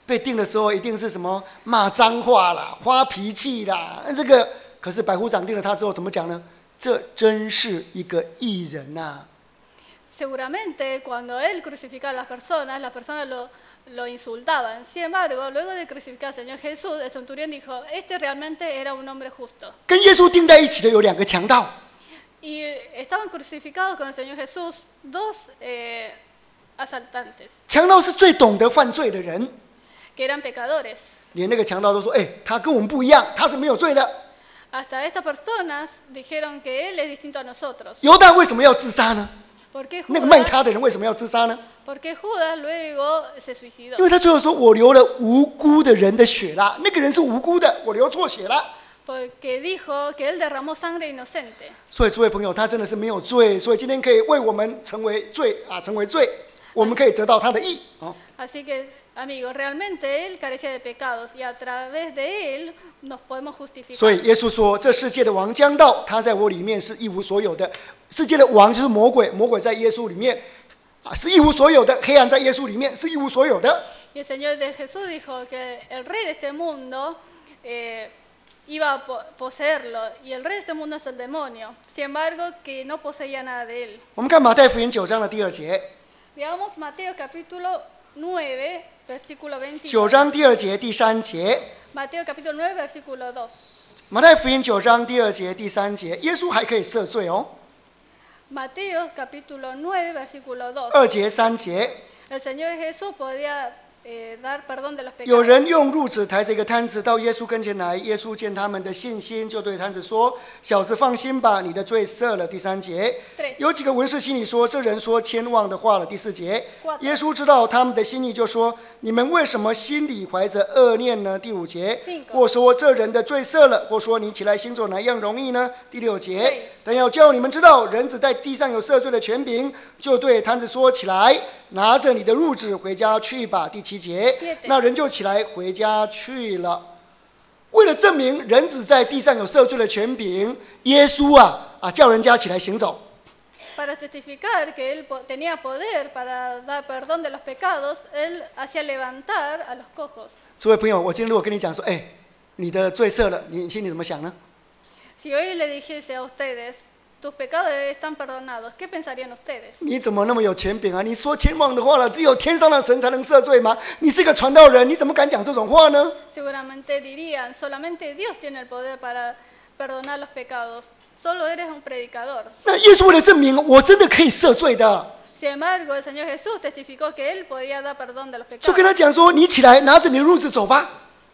Speaker 3: 被定的时候一定是什么骂脏话啦、发脾气啦，那这个可是百夫长定了他之后怎么讲呢？这真是一个义人呐、啊。
Speaker 2: Seguramente cuando él crucificaba a las personas, las personas lo, lo insultaban. Sin embargo, luego de crucificar al Señor Jesús, el centurión dijo, este realmente era un hombre justo.
Speaker 3: 跟耶稣钉在一起的有两个强盗。
Speaker 2: Y estaban crucificados con el Señor Jesús dos eh, asaltantes.
Speaker 3: 强盗是最懂得犯罪的人。
Speaker 2: Que eran pecadores.
Speaker 3: 连那个强盗都说：“哎，他跟我们不一样，他是没有罪的。”
Speaker 2: Hasta estas personas dijeron que él es distinto a nosotros.
Speaker 3: 犹大为什么要自杀呢？
Speaker 2: ¿Por qué
Speaker 3: 那个卖
Speaker 2: Judas,
Speaker 3: 他的人为什么要自杀呢？
Speaker 2: ¿por qué Judas luego se suicidó?
Speaker 3: 因为他最后说：“我流了无辜的人的血啦，那个人是无辜的，我流错血了。”
Speaker 2: Porque dijo que él derramó sangre inocente.
Speaker 3: 所以，诸位朋友，他真的是没有罪，所以今天可以为我们成为罪啊，成为罪，我们可以得到他的义。哦。
Speaker 2: Así que, amigos, realmente él carecía de pecados y a través de él nos podemos justificar.
Speaker 3: 所以耶稣说：“这世界的王将到，他在我里面是一无所有的。世界的王就是魔鬼，魔鬼在耶稣里面啊是一无所有的，黑暗在耶稣里面是一无所有的。”
Speaker 2: Y el Señor de Jesús dijo que el rey de este mundo eh, iba a po poseerlo y el rey de este mundo es el demonio. Sin embargo, que no poseía nada de él.
Speaker 3: 我们看马太福音九章的第二节。
Speaker 2: Veamos Mateo capítulo nueve, versículo
Speaker 3: 九
Speaker 2: veintidós.
Speaker 3: 章第二节第三节。
Speaker 2: Mateo capítulo nueve, versículo dos.
Speaker 3: 马太福音九章第二节第三节，耶稣还可以赦罪哦。
Speaker 2: Mateo capítulo nueve, versículo dos.
Speaker 3: 二节三节。
Speaker 2: El Señor Jesús podía eh, dar perdón de los
Speaker 3: 有
Speaker 2: pecados.
Speaker 3: 人用褥子抬着一个摊子到耶稣跟前来，耶稣见他们的信心，就对摊子说：“小子放心吧，你的罪赦了。”第三节。有几个文士心里说：“这人说谦妄的话了。”第四节。耶稣知道他们的心意，就说：“你们为什么心里怀着恶念呢？”第五节。或说这人的罪赦了，或说你起来行走哪样容易呢？第六节。但要叫你们知道，人子在地上有赦罪的权柄，就对摊子说：“起来，拿着你的褥子回家去吧。”第七节。那人就起来回家去了。为了证明人子在地上有赦罪的权柄，耶稣啊啊叫人家起来行走。
Speaker 2: Para testificar que él tenía poder para dar perdón de los pecados, él hacía levantar a los cojos.
Speaker 3: 诸位朋友，我今天如果跟你讲说，哎，你的罪赦了，你心里怎么想呢？
Speaker 2: Si hoy le dijese a ustedes, tus pecados están perdonados, ¿qué pensarían ustedes?
Speaker 3: 你怎么那么有权柄啊？你说谦妄的话了，只有天上的神才能赦罪吗？你是个传道人，你怎么敢讲这种话呢？
Speaker 2: Seguramente dirían, solamente Dios tiene el poder para perdonar los pecados. Solo eres un predicador.
Speaker 3: 那耶稣为了证明我真的可以赦罪的，
Speaker 2: Sin embargo, el Señor Jesús testificó que él podía dar perdón de los
Speaker 3: 就跟
Speaker 2: pecados.
Speaker 3: 他讲说：“你起来，拿着你的褥子走吧。”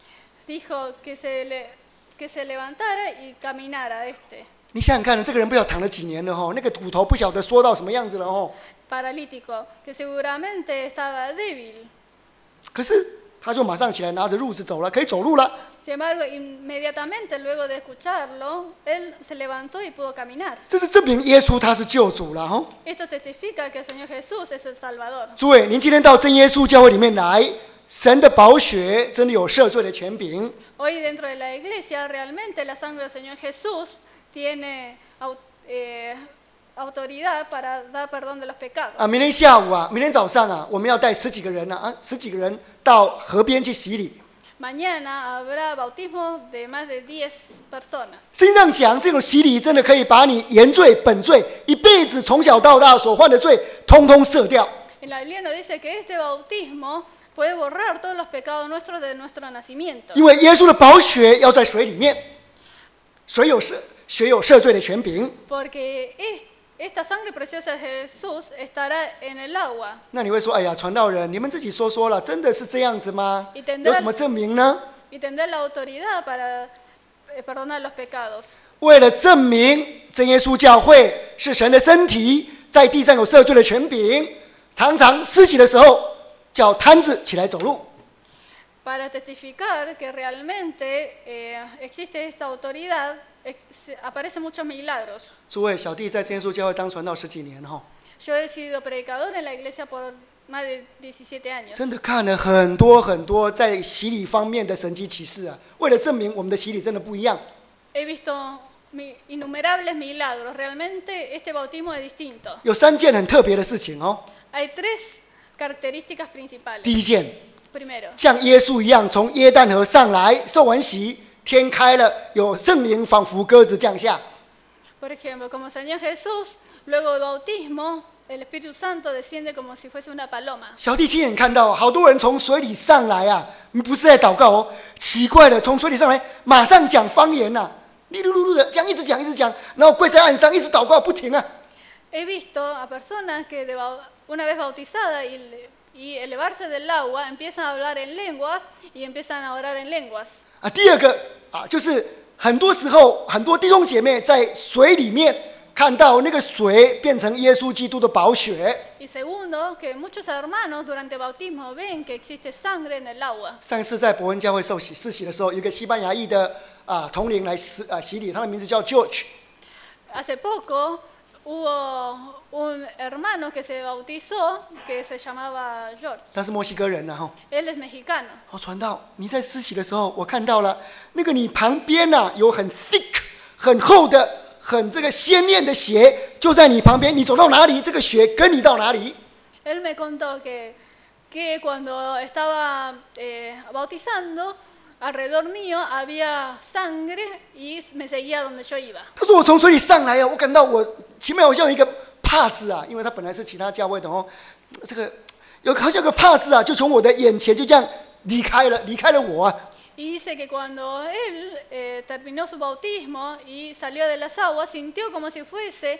Speaker 2: Dijo que se, le, que se levantara y caminara este
Speaker 3: 你想想看呢，这个人不晓得躺了几年了哈，那个骨头不晓得缩到什么样子了哦。
Speaker 2: paralítico, que seguramente estaba débil.
Speaker 3: 可是他就马上起来，拿着褥子走了，可以走路了。
Speaker 2: Sin embargo, inmediatamente luego de escucharlo, él se levantó y pudo caminar.
Speaker 3: 这是证明耶稣他是救主了哈。
Speaker 2: Esto testifica que el Señor Jesús es el Salvador.
Speaker 3: 诸位，您今天到真耶稣教会里面来，神的宝血真的有赦罪的权柄。
Speaker 2: Hoy dentro de la iglesia realmente la sangre del Señor Jesús tiene eh, autoridad para dar perdón de los pecados.
Speaker 3: 啊，明天下午啊，明天早上啊，我们要带十几个人啊，啊，十几个人到河边去洗礼。
Speaker 2: Mañana habrá bautismo de más de diez personas.
Speaker 3: 圣经上讲，这种洗礼真的可以把你原罪、本罪一辈子从小到大所犯的罪，通通赦掉。
Speaker 2: En la Biblia nos dice que este bautismo puede borrar todos los pecados nuestros de nuestro nacimiento.
Speaker 3: 因为耶稣的宝血要在水里面，水有赦，血有赦罪的权柄。
Speaker 2: Porque es, esta sangre preciosa de Jesús estará en el agua.
Speaker 3: 那你会说，哎呀，传道人，你们自己说说了，真的是这样子吗？
Speaker 2: Y tendrá,
Speaker 3: 有什么证明呢？
Speaker 2: y tendrá la autoridad para eh, perdonar los pecados.
Speaker 3: 为了证明真耶稣教会是神的身体，在地上有赦罪的权柄，常常施洗的时候叫摊子起来走路。
Speaker 2: Para testificar que realmente eh, existe esta autoridad, ex aparecen muchos milagros.
Speaker 3: 诸位，小弟在真耶稣教会当传道十几年哈，
Speaker 2: Yo he sido predicador en la iglesia por más de diecisiete años.
Speaker 3: 真的看了很多很多在洗礼方面的神迹奇事啊。为了证明我们的洗礼真的不一样，
Speaker 2: He visto mi innumerables milagros. Realmente este bautismo es distinto.
Speaker 3: 有三件很特别的事情哦。
Speaker 2: Hay tres características principales.
Speaker 3: 第一件，
Speaker 2: Primero,
Speaker 3: 像耶稣一样从约旦河上来，受完洗，天开了，有圣灵仿佛鸽子降下。
Speaker 2: Por ejemplo, como el Señor Jesús, luego del bautismo, el Espíritu Santo desciende como si fuese una paloma.
Speaker 3: 小弟亲眼看到，好多人从水里上来啊，不是在祷告哦，奇怪了，从水里上来，马上讲方言呐、啊，哩噜噜噜的，这样一直讲一直讲，然后跪在岸上一直祷告不停啊。
Speaker 2: He visto a personas que de, una vez bautizadas y, y elevarse del agua empiezan a hablar en lenguas y empiezan a orar en lenguas.
Speaker 3: 啊，第二个啊，就是很多时候很多弟兄姐妹在水里面看到那个水变成耶稣基督的宝血。
Speaker 2: Y segundo, que muchos hermanos durante el bautismo ven que existe sangre en el agua.
Speaker 3: 上一次在伯恩教会受洗施洗的时候，有一个西班牙裔的啊同龄来洗啊洗礼，他的名字叫 George。
Speaker 2: Hace poco hubo un hermano que se bautizó que se llamaba George.
Speaker 3: 他是墨西哥人呐、啊、哈。
Speaker 2: Él es mexicano.
Speaker 3: 哦，传道，你在施洗的时候，我看到了那个你旁边呐、啊、有很 thick 很厚的很这个鲜艳的血，就在你旁边，你走到哪里，这个血跟你到哪里。
Speaker 2: Él me contó que, que cuando estaba eh, bautizando, alrededor mío había sangre y me seguía donde yo iba.
Speaker 3: 他说我从水里上来啊，我感到我前面好像有一个帕子啊，因为他本来是其他教会的哦，这个有好像有个帕子啊，就从我的眼前就这样离开了，离开了我啊。
Speaker 2: Y dice que cuando él eh, terminó su bautismo y salió de las aguas, sintió como si fuese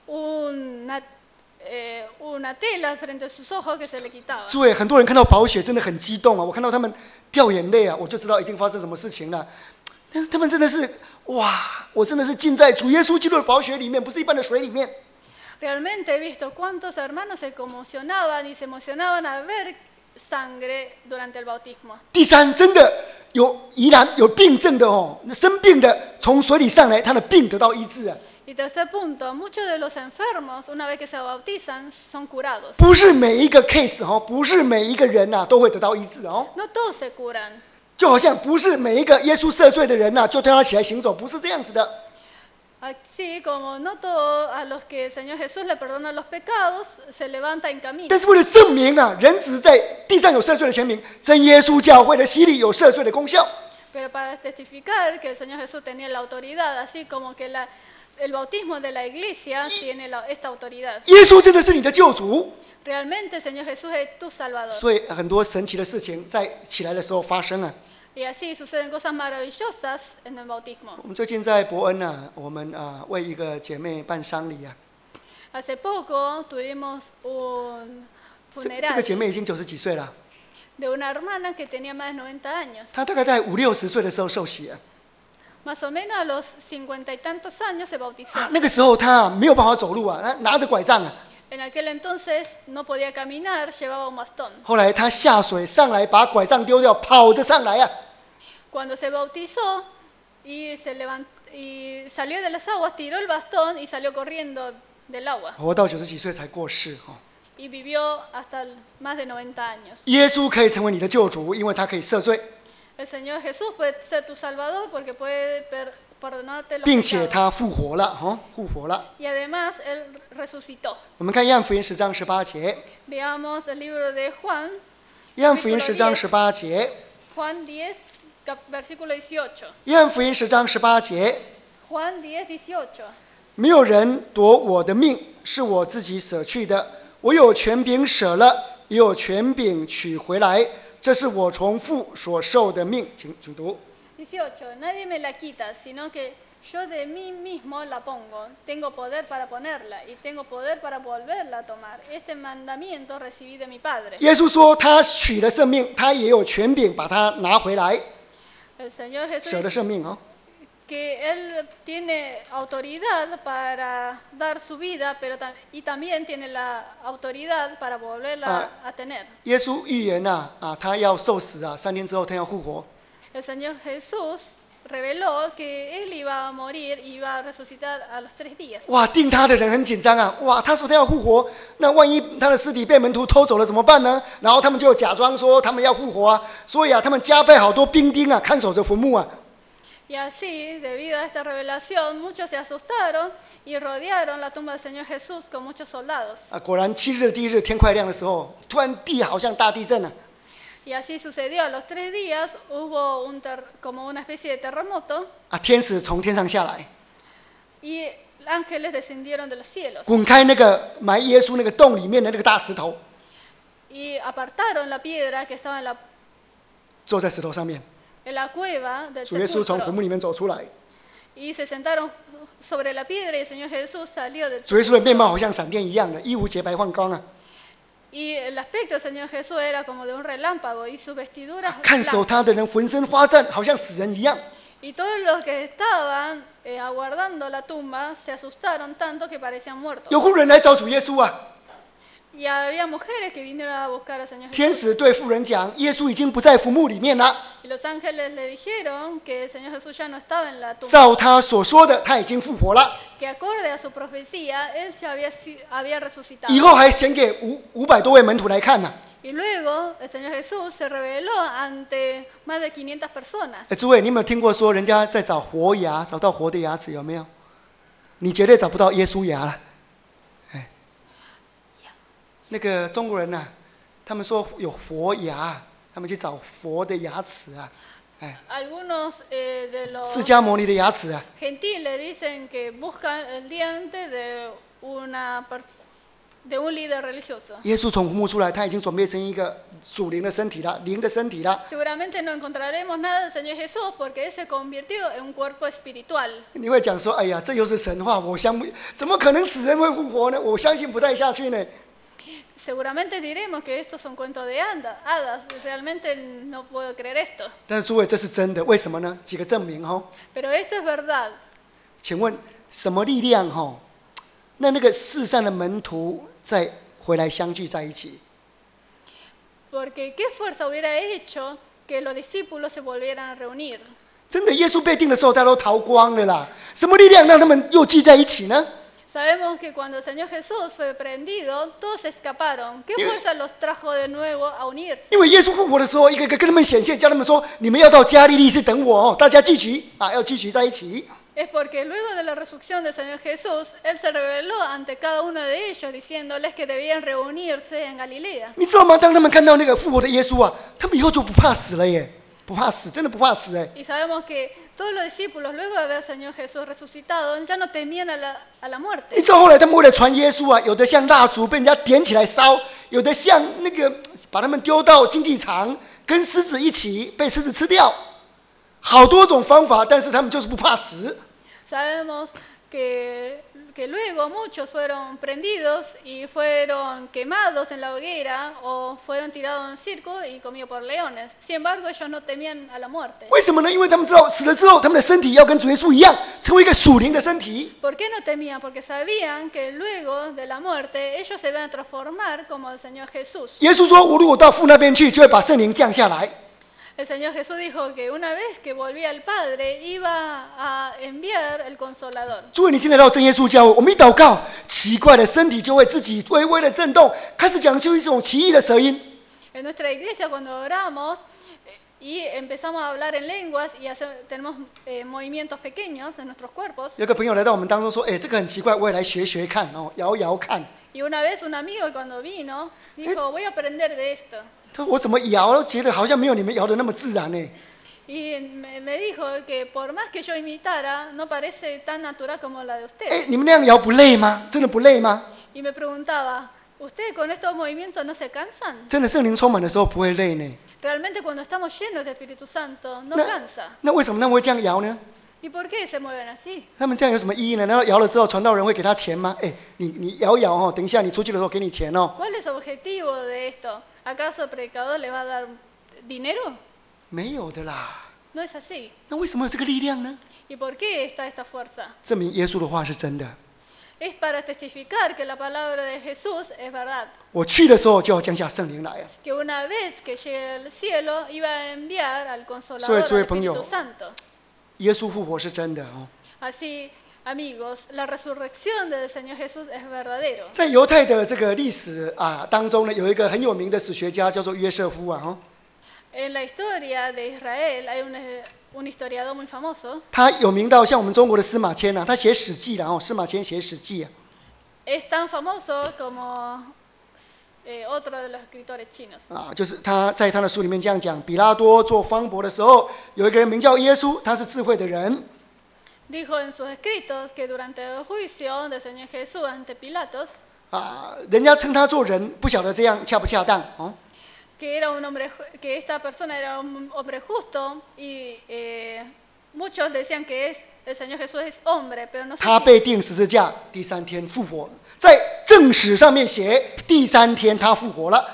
Speaker 2: una, eh, una tela frente a sus ojos que se le quitaba.
Speaker 3: 诸位，很多人看到宝血真的很激动啊，我看到他们掉眼泪啊，我就知道一定发生什么事情了。但是他们真的是，哇，我真的是浸在主耶稣基督的宝血里面，不是一般的水里面。
Speaker 2: Realmente he visto cuántos hermanos se conmocionaban y se emocionaban al ver sangre durante el bautismo.
Speaker 3: 第三，真的有疑难有病症的哦，生病的从水里上来，他的病得到医治啊。
Speaker 2: Y tercer punto, muchos de los enfermos, una vez que se bautizan, son curados.
Speaker 3: 不是每一个 case 哦，不是每一个人呐、啊、都会得到医治哦。
Speaker 2: No todos se curan.
Speaker 3: 就好像不是每一个耶稣赦罪的人呐、啊，就叫他起来行走，不是这样子的。
Speaker 2: Así como no todos a los que el Señor Jesús le perdona los pecados, se levanta en camino.
Speaker 3: 但是为了证明啊，人子在地上有赦罪的前明，真耶稣教会的洗礼有赦罪的功效。
Speaker 2: Pero para testificar que el Señor Jesús tenía la autoridad, así como que la, el bautismo de la iglesia tiene la, esta autoridad.
Speaker 3: 耶稣真的是你的救主，
Speaker 2: Realmente el Señor Jesús es tu Salvador.
Speaker 3: 所以很多神奇的事情在起来的时候发生啊。
Speaker 2: Y así suceden cosas maravillosas en el bautismo.
Speaker 3: 我们最近在伯恩啊，我们啊为一个姐妹办丧礼啊。
Speaker 2: Hace poco tuvimos un
Speaker 3: 这这
Speaker 2: funeral
Speaker 3: 个姐妹已经九十几岁了，
Speaker 2: de una hermana que tenía más de noventa años.
Speaker 3: 她大概在五六十岁的时候受洗啊。
Speaker 2: Más o menos a los cincuenta y tantos años se bautizó.
Speaker 3: 啊那个时候她啊没有办法走路啊，她拿着拐杖啊。
Speaker 2: En aquel entonces no podía caminar, llevaba un bastón.
Speaker 3: 后来她下水上来，把拐杖丢掉，跑着上来啊。
Speaker 2: Cuando se bautizó y, se levant- y salió de las aguas, tiró el bastón y salió corriendo del agua.
Speaker 3: 活到九十几岁才过世哈、哦。
Speaker 2: Y vivió hasta más de noventa años.
Speaker 3: 耶稣可以成为你的救主，因为他可以赦罪，
Speaker 2: El Señor Jesús puede ser tu Salvador porque puede per- perdonarte los
Speaker 3: 并且
Speaker 2: pecados.
Speaker 3: 他复活了哈、哦，复活了。
Speaker 2: Y además Él resucitó.
Speaker 3: 我们看约翰福音十章十八节，
Speaker 2: Veamos el libro de Juan,
Speaker 3: 约翰福音十章十八节，
Speaker 2: Juan diez, cap- versículo dieciocho.
Speaker 3: 约翰福音十章十八节，
Speaker 2: Juan diez, dieciocho.
Speaker 3: 没有人夺我的命，是我自己舍去的。我有权柄舍了，也有权柄取回来，这是我从父所受的命。请请读。
Speaker 2: dieciocho. Nadie me la quita, sino que yo de mí mismo la pongo. Tengo poder para ponerla y tengo poder para volverla a tomar. Este mandamiento recibí de mi Padre.
Speaker 3: 耶稣说他取了生命，他也有权柄把它拿回来，
Speaker 2: El Señor Jesús
Speaker 3: 舍了
Speaker 2: dice
Speaker 3: 生命哦。
Speaker 2: que Él tiene autoridad para dar su vida, pero tam- y también tiene la autoridad para volverla
Speaker 3: Ah.
Speaker 2: a tener.
Speaker 3: 耶稣预言呐、啊，啊，他要受死啊，三天之后他要复活。
Speaker 2: El Señor Jesús reveló que Él iba a morir y iba a resucitar a los tres días.
Speaker 3: 哇，定他的人很紧张啊！哇，他说他要复活，那万一他的尸体被门徒偷走了怎么办呢？然后他们就假装说他们要复活啊，所以啊，他们加派好多兵丁啊，看守着坟墓啊。
Speaker 2: Y así, debido a esta revelación, muchos se asustaron y rodearon la tumba del Señor Jesús con muchos soldados.
Speaker 3: 啊，果然七日的第一日天快亮的时候，突然地好像大地震了、
Speaker 2: Y así sucedió. A los tres días hubo un ter- como una especie de terremoto
Speaker 3: 啊，天使从天上下来，
Speaker 2: y ángeles descendieron de los cielos
Speaker 3: 滚开那个埋耶稣那个洞里面的那个大石头，
Speaker 2: y apartaron la piedra que estaba en la,
Speaker 3: 坐在石头上面。
Speaker 2: en la cueva del
Speaker 3: 主耶稣从坟
Speaker 2: sepulcro
Speaker 3: 墓里面走出来，
Speaker 2: y se sentaron sobre la piedra y el Señor Jesús salió del
Speaker 3: 主耶稣的面貌
Speaker 2: sepulcro.
Speaker 3: 好像闪电一样的，衣服洁白放光啊！
Speaker 2: Y el aspecto del Señor Jesús era como de un relámpago y sus vestiduras
Speaker 3: 看守
Speaker 2: blancas.
Speaker 3: 他的人浑身发颤，好像死人一样。
Speaker 2: Y todos los que estaban eh, aguardando la tumba se asustaron tanto que parecían muertos.
Speaker 3: 有妇人来找主耶稣啊，
Speaker 2: Y había mujeres que vinieron a buscar al Señor
Speaker 3: 天
Speaker 2: Jesús.
Speaker 3: 使对妇人讲，耶稣已经不在坟墓里面了，
Speaker 2: Y los ángeles le dijeron que el Señor Jesús ya no estaba en la tumba.
Speaker 3: 照他所说的，他已经复活了。
Speaker 2: Que acorde a su profecía, él ya había, si- había resucitado.
Speaker 3: 以后还显给五五百多位门徒来看呢、
Speaker 2: Y luego el Señor Jesús se reveló ante más de quinientas personas.
Speaker 3: 哎，诸位，你有没有听过说人家在找活牙，找到活的牙齿有没有？你绝对找不到耶稣牙了。哎，那个中国人呐、啊，他们说有活牙，他们去找佛的牙齿啊，哎，
Speaker 2: Algunos eh, de los
Speaker 3: 释迦牟尼的牙齿啊，
Speaker 2: gentiles dicen que buscan el diente de, una pers- de un líder religioso.
Speaker 3: 耶稣从坟墓出来，他已经准备成一个属灵的身体了，灵的身体了。
Speaker 2: Seguramente no encontraremos nada del Señor Jesús porque Él se convirtió en un cuerpo espiritual.
Speaker 3: 你会讲说，哎呀，这又是神话，我相不，怎么可能死人会复活呢？我相信不太下去呢。
Speaker 2: Seguramente diremos que estos son cuentos de anda- hadas. Realmente no puedo creer esto.
Speaker 3: 但是诸位，这是真的，为什么呢？几个证明哦。
Speaker 2: Pero esto es verdad.
Speaker 3: 请问什么力量哈？那那个世上的门徒再回来相聚在一起？
Speaker 2: Porque ¿qué fuerza hubiera hecho que los discípulos se volvieran a reunir?
Speaker 3: 真的，耶稣被定的时候，大家都逃光了啦。什么力量让他们又聚在一起呢？
Speaker 2: Sabemos que cuando el Señor Jesús fue prendido, todos escaparon. ¿Qué
Speaker 3: Y-
Speaker 2: fuerza los trajo de nuevo a unirse?
Speaker 3: 因为耶稣复活的时候，一个一个跟他们显现，叫他们说：你们要到加利利是等我哦，大家聚集啊，要聚集在一起。
Speaker 2: Es porque luego de la resurrección del Señor Jesús, Él se reveló ante cada uno de ellos diciéndoles que debían reunirse en Galilea.
Speaker 3: 你知道吗？当他们看到那个复活的耶稣啊，他们以后就不怕死了耶，不怕死，真的不怕死哎。
Speaker 2: Y sabemos que todos los discípulos, luego de ver al Señor Jesús resucitado, ya no temían a la, a la
Speaker 3: 你
Speaker 2: muerte.
Speaker 3: 知道后来他们为了传耶稣啊，有的像蜡烛被人家点起来烧，有的像那个把他们丢到竞技场，跟狮子一起被狮子吃掉，好多种方法，但是他们就是不怕死。
Speaker 2: Sabemos que, que luego muchos fueron prendidos y fueron quemados en la hoguera o fueron tirados en un circo y comidos por leones. Sin embargo, ellos no temían a la muerte.
Speaker 3: 为什么呢？因为他们知道死了之后，他们的身体要跟主耶稣一样，成为一个属灵的身体。
Speaker 2: ¿Por qué no temían? Porque sabían que luego de la muerte ellos se iban a transformar como el Señor Jesús.
Speaker 3: 耶稣说：“我如果到父那边去，就会把圣灵降下来。”
Speaker 2: El Señor Jesús dijo que una vez que volvía al Padre iba a enviar el Consolador.
Speaker 3: 诸位，你现在到真耶稣教会，我们一祷告，奇怪的身体就会自己微微的震动，开始讲出一种奇异的舌音。
Speaker 2: En nuestra iglesia cuando oramos eh, y empezamos a hablar en lenguas y hace- tenemos eh, movimientos pequeños en nuestros cuerpos.
Speaker 3: 有个朋友来到我们当中说：“哎，这个很奇怪，我也来学学看哦，摇摇看。
Speaker 2: Y una vez un amigo cuando vino dijo, voy a aprender de esto. ”
Speaker 3: 他说：“我怎么摇都觉得好像没有你们摇的那么自然呢。”
Speaker 2: Y me, me dijo que por más que yo imitara, no parece tan natural como la de
Speaker 3: 哎
Speaker 2: usted.，
Speaker 3: 你们那样摇不累吗？真的不累吗？
Speaker 2: Y me preguntaba, ¿ustedes con estos movimientos no se cansan?
Speaker 3: 真的圣灵充满的时候不会累呢。
Speaker 2: Realmente cuando estamos llenos de Espíritu Santo, no
Speaker 3: 那
Speaker 2: cansa.
Speaker 3: 那为什么他们会这样摇呢？
Speaker 2: ¿Y por qué se mueven así?
Speaker 3: 他们这样有什么意义呢？难道摇了之后传道人会给他钱吗？哎，你你摇一摇哦，等一下你出去的时候给你钱哦。
Speaker 2: ¿Cuál es el objetivo de esto? ¿Acaso el predicador le va a dar dinero?
Speaker 3: 没有的啦。
Speaker 2: No es así.
Speaker 3: 那为什么有这个力量呢？
Speaker 2: ¿Y por qué está esta fuerza?
Speaker 3: 证明耶稣的话是真的。
Speaker 2: Es para testificar que la palabra de Jesús es verdad.
Speaker 3: 我去的时候就要降下圣灵来啊。
Speaker 2: Que una vez que llegue al cielo iba a enviar al
Speaker 3: 所以
Speaker 2: Consolador,
Speaker 3: 诸位
Speaker 2: al
Speaker 3: 朋友
Speaker 2: Espíritu Santo.
Speaker 3: 耶稣复活是真的哦。
Speaker 2: Así, amigos, la resurrección del Señor Jesús es verdadero.
Speaker 3: 在犹太的这个历史啊当中呢，有一个很有名的史学家叫做约瑟夫啊哦。
Speaker 2: En la historia de Israel hay un, eh, un historiador muy famoso.
Speaker 3: 他有名到像我们中国的司马迁啊，他写《史记》然后司马迁写《史记》啊。
Speaker 2: Es tan famoso como eh, otro de los escritores chinos.
Speaker 3: 啊，就是他在他的书里面这样讲：比拉多做方伯的时候，有一个人名叫耶稣，他是智慧的人。
Speaker 2: Dijo en sus escritos que durante el juicio del Señor Jesús ante Pilatos,
Speaker 3: 啊，人家称他做人，不晓得这样恰不恰当哦。
Speaker 2: que era un hombre, ju- que esta persona era un hombre justo y eh, muchos decían que es, el Señor Jesús es hombre, pero no sé
Speaker 3: 他
Speaker 2: si
Speaker 3: 被钉十字架，第三天复活，在正史上面写，第三天他复活了。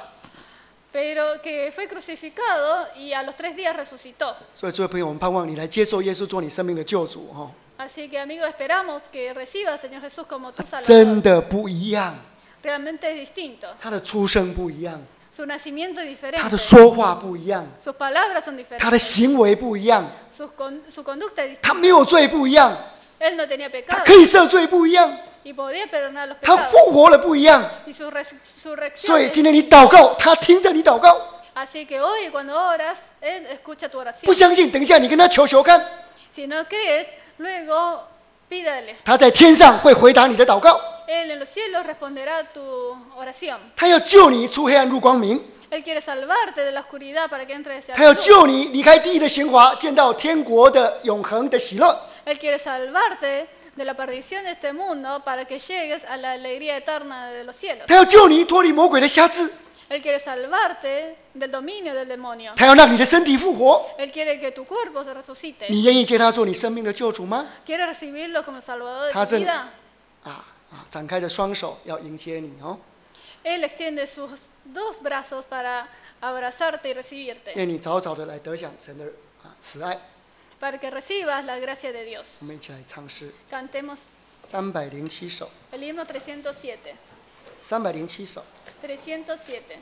Speaker 2: pero que fue crucificado y a los tres días resucitó.
Speaker 3: 所以，诸位朋友，我们盼望你来接受耶稣做你生命的救主哦。
Speaker 2: Así que amigos, esperamos que reciba al Señor Jesús como tu
Speaker 3: 他真
Speaker 2: Salvador.
Speaker 3: 的不一样，
Speaker 2: Realmente es distinto.
Speaker 3: 他的出生不一样，
Speaker 2: Su nacimiento es
Speaker 3: 他的
Speaker 2: diferente.
Speaker 3: 说话不一样，
Speaker 2: Sus palabras son
Speaker 3: 他的
Speaker 2: diferentes.
Speaker 3: 行为不一样，
Speaker 2: Su, con- su conducta es
Speaker 3: 他
Speaker 2: distinta.
Speaker 3: 没有罪不一样，
Speaker 2: Él no tenía
Speaker 3: 他
Speaker 2: pecado
Speaker 3: 可以赦罪不一样，
Speaker 2: y podía perdonar los
Speaker 3: 他
Speaker 2: pecados.
Speaker 3: 复活了不一样。
Speaker 2: Y su resurrección
Speaker 3: 所以
Speaker 2: es
Speaker 3: 今天你
Speaker 2: distinta.
Speaker 3: 祷告，他听着你祷告。
Speaker 2: Así que hoy cuando oras, Él escucha tu
Speaker 3: 不
Speaker 2: oración.
Speaker 3: 相信，等一下你跟他求求看，
Speaker 2: Si no crees, luego pídale.
Speaker 3: 他在天上会回答你的祷告。
Speaker 2: Él en los cielos responderá a tu oración.
Speaker 3: 他要救你出黑暗入光明，
Speaker 2: Él quiere salvarte de la oscuridad para que entres hacia
Speaker 3: 他要
Speaker 2: la luz.
Speaker 3: 救你离开地狱的刑罚，见到天国的永恒的喜乐。
Speaker 2: Él quiere salvarte de la perdición de este mundo para que llegues a la alegría eterna de los cielos.
Speaker 3: 他要救你脱离魔鬼的辖制，
Speaker 2: Él quiere salvarte del dominio del demonio.
Speaker 3: 他要让你的身体复活。
Speaker 2: Él quiere que tu cuerpo se resucite.
Speaker 3: 你愿意接他做你生命的救主吗？
Speaker 2: ¿Quieres recibirlo como salvador de
Speaker 3: 他
Speaker 2: tu
Speaker 3: 正
Speaker 2: vida?
Speaker 3: 啊啊，展开的双手要迎接你哦，
Speaker 2: Él extiende sus dos brazos para abrazarte y recibirte,
Speaker 3: 愿你早早的来得享神的啊慈爱。
Speaker 2: para que recibas la gracia de Dios.
Speaker 3: 我们一起来唱诗
Speaker 2: Cantemos
Speaker 3: 三百零七首，
Speaker 2: el himno trescientos siete.
Speaker 3: 三百零七首。
Speaker 2: trescientos siete.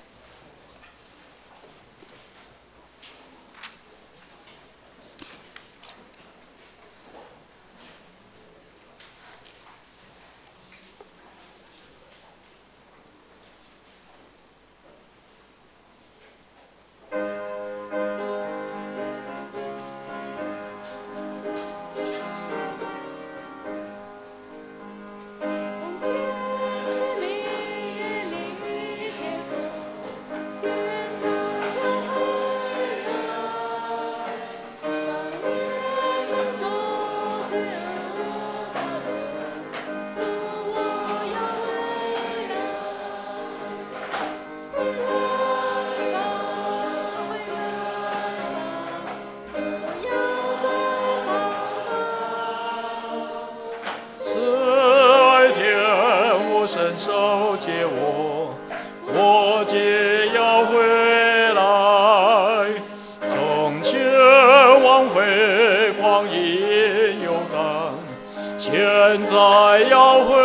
Speaker 2: 从前是明日里天父，现在要回来，当年走邪恶的路，主我要回来，回来吧，回来吧，不要再放荡。
Speaker 4: 慈爱天父伸手接我，我即要回来。从前枉费光阴游荡，现在要回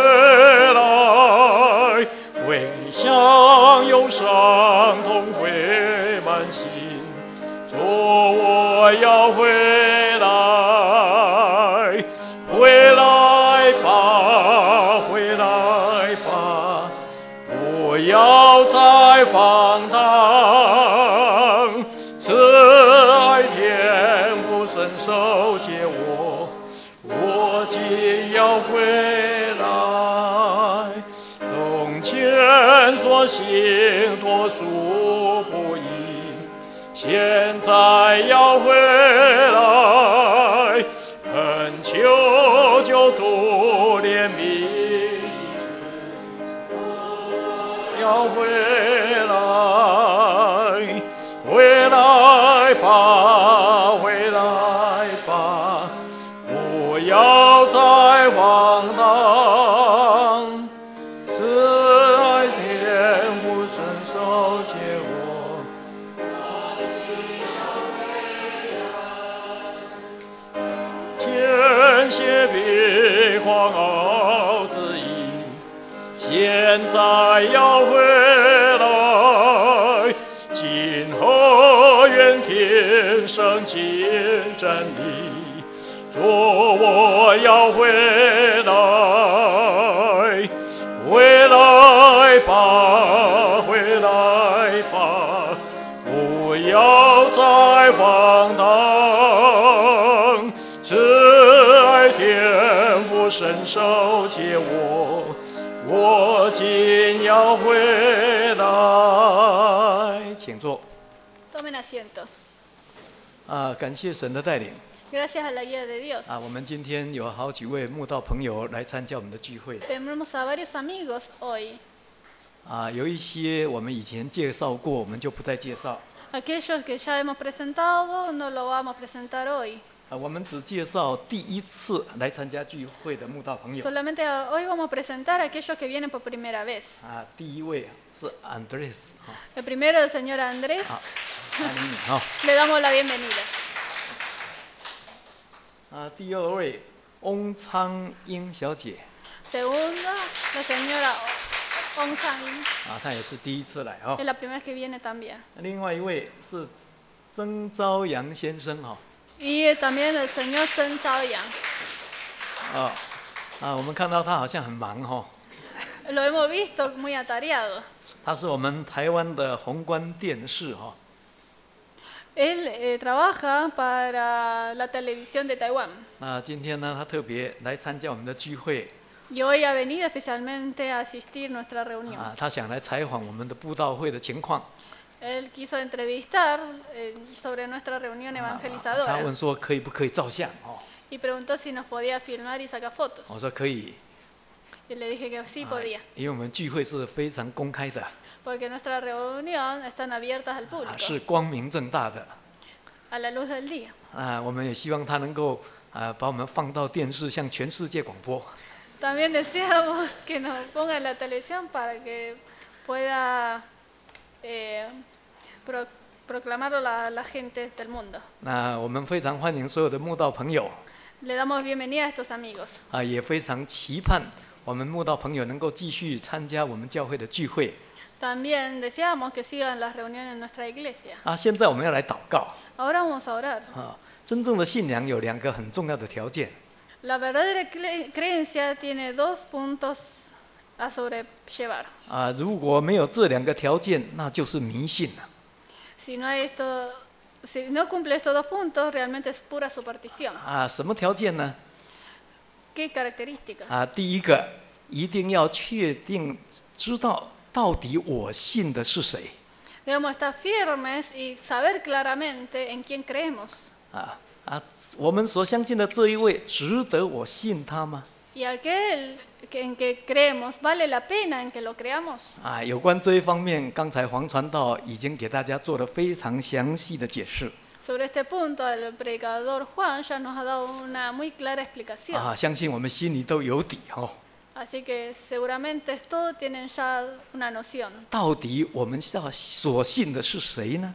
Speaker 4: 来。为享忧伤痛会满心，主我要回来。回来吧，回来吧，不要再放荡。慈爱天父伸手接我，我今要回来。从前所行多数不义，现在要回来。恳求救主怜悯，要回来，回来吧，回来吧，不要再放荡。慈爱天父伸手接我。天血比狂傲自义，现在要回来。今后愿听圣经真理，主我要回来。回来吧，回来吧，不要再放荡。慈爱天父伸手接我，我今要回来。
Speaker 5: 请坐。
Speaker 2: Tomen asiento.
Speaker 5: 啊，感谢神的带领。
Speaker 2: Gracias a la guía de Dios.
Speaker 5: 啊，我们今天有好几位慕道朋友来参加我们的聚会。
Speaker 2: Tenemos a varios amigos hoy.
Speaker 5: 啊，有一些我们以前介绍过，我们就不再介绍。
Speaker 2: Aquellos que ya hemos presentado no lo vamos a presentar hoy.
Speaker 5: 啊，我们只介绍第一次来参加聚会的慕道朋友。
Speaker 2: Solamente hoy vamos a presentar a aquellos que vienen por primera vez.
Speaker 5: 啊，第一位是 Andrés 哈。
Speaker 2: El primero, el señor Andrés.
Speaker 5: 好，欢迎你哈。
Speaker 2: Le damos la bienvenida.
Speaker 5: 啊，第二位翁昌英小姐。
Speaker 2: Segunda, la señora Ong Chang-in.
Speaker 5: 啊，她也是第一次来哈。
Speaker 2: Es la primera vez que viene también.
Speaker 5: 另外一位是曾朝阳先生哈。
Speaker 2: Y también el señor Zheng Zhaoyang.
Speaker 5: 啊啊，我们看到他好像很忙哈。
Speaker 2: Lo hemos visto muy atareado.
Speaker 5: 他是我们台湾的宏观电视哈。
Speaker 2: Él eh, trabaja para la televisión de Taiwán.
Speaker 5: 那今天呢，他特别来参加我们的聚会。
Speaker 2: Y hoy ha venido especialmente a asistir a nuestra reunión.
Speaker 5: 啊，他想来采访我们的布道会的情况。
Speaker 2: Él quiso entrevistar eh, sobre nuestra reunión
Speaker 5: 他
Speaker 2: evangelizadora
Speaker 5: 问说可以不可以照相哦？
Speaker 2: y preguntó si nos podía filmar y sacar fotos.
Speaker 5: 我说可以。
Speaker 2: Y le dije que sí
Speaker 5: 啊
Speaker 2: podía,
Speaker 5: 因为我们聚会是非常公开的，
Speaker 2: porque nuestra reunión están abiertas al
Speaker 5: 啊
Speaker 2: público,
Speaker 5: 是光明正大的。
Speaker 2: a la luz del día.
Speaker 5: 啊，我们也希望他能够啊把我们放到电视，向全世界广播。
Speaker 2: También deseamos que nos ponga en la televisión para que pueda eh, pro- proclamarlo a la, la gente del mundo.
Speaker 5: 那我们非常欢迎所有的慕道朋友，
Speaker 2: Le damos bienvenida a estos amigos.
Speaker 5: 啊，也非常期盼我们慕道朋友能够继续参加我们教会的聚会。
Speaker 2: También deseamos que sigan las reuniones en nuestra iglesia.
Speaker 5: 啊，现在我们要来祷告。
Speaker 2: Ahora vamos a orar.
Speaker 5: 啊，真正的信仰有两个很重要的条件。
Speaker 2: La verdadera cre- creencia tiene dos puntos a sobrellevar.
Speaker 5: 啊，如果没有这两个条件，那就是迷信了。
Speaker 2: Si no hay esto, si no cumple estos dos puntos, realmente es pura superstición.
Speaker 5: 啊，什么条件呢？
Speaker 2: ¿Qué características?
Speaker 5: 啊，第一个一定要确定知道到底我信的是谁。
Speaker 2: Debemos estar firmes y saber claramente en quién creemos.
Speaker 5: 啊啊，我们所相信的这一位值得我信他吗？
Speaker 2: Y aquel que- en que creemos, ¿vale la pena en que lo creamos?
Speaker 5: 啊，有关这一方面，刚才黄传道已经给大家做了非常详细的解释。
Speaker 2: Sobre este punto, el predicador Juan ya nos ha dado una muy clara explicación.
Speaker 5: 啊，相信我们心里都有底哦。
Speaker 2: Así que seguramente todos tienen ya una noción
Speaker 5: 到底我们要所信的是谁呢？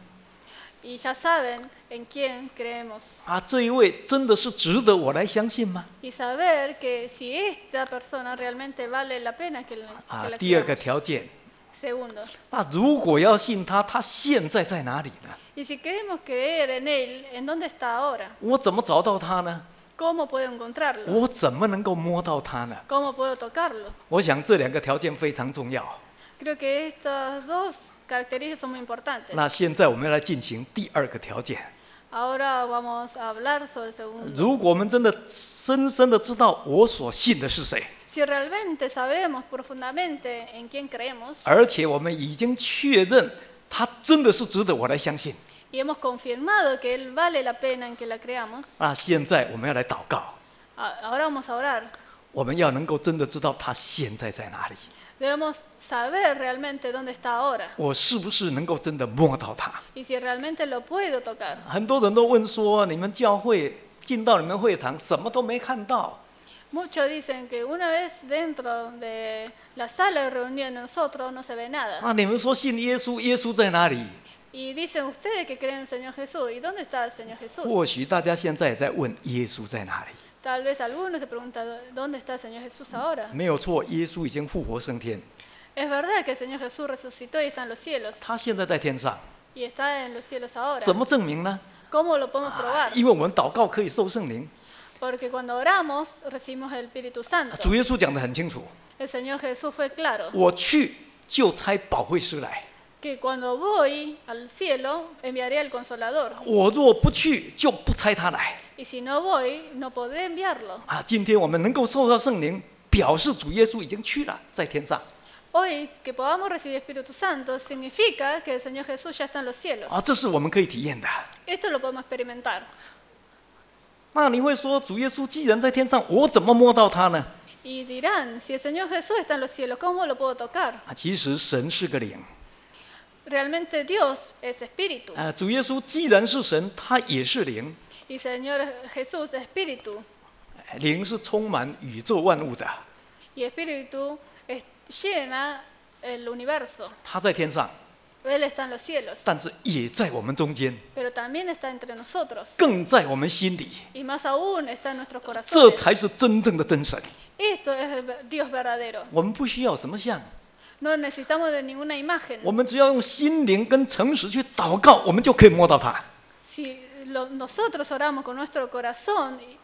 Speaker 2: y ya saben en quién creemos.
Speaker 5: 啊，这一位真的是值得我来相信吗？
Speaker 2: Y saber que si esta persona realmente vale la pena que, la-
Speaker 5: 啊
Speaker 2: que，la
Speaker 5: 第二个
Speaker 2: creamos.
Speaker 5: 条件，
Speaker 2: Segundo,
Speaker 5: 那如果要信他，他现在在哪里呢？
Speaker 2: y si queremos creer en él, ¿en dónde está ahora?
Speaker 5: 我怎么找到他呢？
Speaker 2: ¿Cómo puedo encontrarlo?
Speaker 5: 我怎么能够摸到他呢？
Speaker 2: ¿Cómo puedo tocarlo?
Speaker 5: 我想这两个条件非常重要。
Speaker 2: Creo que estas dos características son muy importantes.
Speaker 5: 那现在我们要来进行第二个条件。
Speaker 2: Ahora vamos a hablar sobre el segundo.
Speaker 5: 如果我们真的深深的知道我所信的是谁，
Speaker 2: Si realmente sabemos profundamente en quién creemos
Speaker 5: 而且我们已经确认他真的是值得我来相信，
Speaker 2: y hemos confirmado que él vale la pena en que la creamos,
Speaker 5: 那现在我们要来祷告，
Speaker 2: a- ahora vamos a orar.
Speaker 5: 我们要能够真的知道他现在在哪里，
Speaker 2: Debemos saber realmente dónde está ahora
Speaker 5: 我是不是能够真的摸到他？
Speaker 2: y si realmente lo puedo tocar.
Speaker 5: 很多人都问说，你们教会进到你们会堂什么都没看到，
Speaker 2: Muchos dicen que una vez dentro de la sala de reunión nosotros no se ve nada.
Speaker 5: 啊，你们说信耶稣，耶稣在哪里？
Speaker 2: Y dicen ustedes que creen en el Señor Jesús. ¿Y dónde está el Señor Jesús?
Speaker 5: 或许大家现在也在问耶稣在哪里？
Speaker 2: Tal vez algunos se preguntan ¿dónde está el Señor Jesús ahora?
Speaker 5: 没有错，耶稣已经复活升天，
Speaker 2: Es verdad que el Señor Jesús resucitó y está en los cielos.
Speaker 5: 他现在在天上，
Speaker 2: Y está en los cielos ahora.
Speaker 5: 怎么证明呢？
Speaker 2: ¿Cómo lo podemos
Speaker 5: 啊
Speaker 2: probar?
Speaker 5: 因为我们祷告可以受圣灵，
Speaker 2: Porque cuando oramos recibimos el Espíritu
Speaker 5: 主
Speaker 2: Santo.
Speaker 5: 耶稣讲得很清楚，
Speaker 2: El Señor Jesús fue claro
Speaker 5: 我去就差保惠师来，
Speaker 2: que cuando voy al cielo enviaré al Consolador.
Speaker 5: 我若不去就不差他来。
Speaker 2: Y si no voy, no podré enviarlo.
Speaker 5: 啊，今天我们能够受到圣灵，表示主耶稣已经去了，在天上。
Speaker 2: Hoy que podamos recibir Espíritu Santo significa que el Señor Jesús ya está en los cielos.
Speaker 5: 啊，这是我们可以体验的。
Speaker 2: Esto lo podemos experimentar.
Speaker 5: 那你会说，主耶稣既然在天上，我怎么摸到他呢？
Speaker 2: Y dirán, si el Señor Jesús está en los cielos, ¿cómo lo puedo tocar?
Speaker 5: 啊，其实神是个灵。
Speaker 2: Realmente Dios es espíritu.
Speaker 5: 啊，主耶稣既然是神，他也是灵。
Speaker 2: Y Señor Jesús es espíritu.
Speaker 5: 灵是充满宇宙万物的。
Speaker 2: Y espíritu es- llena el universo.
Speaker 5: 他在天上，
Speaker 2: Él está en los cielos,
Speaker 5: 但是也在我们中间，
Speaker 2: pero también está entre nosotros.
Speaker 5: 更在我们心里。
Speaker 2: Y más aún está en nuestros
Speaker 5: 这
Speaker 2: corazones.
Speaker 5: 才是真正的真神。
Speaker 2: Esto es el ver- Dios verdadero.
Speaker 5: 我们不需要什么像，
Speaker 2: No necesitamos de ninguna imagen.
Speaker 5: 我们只要用心灵跟诚实去祷告，我们就可以摸到他。
Speaker 2: Si lo- nosotros oramos con nuestro corazón, y-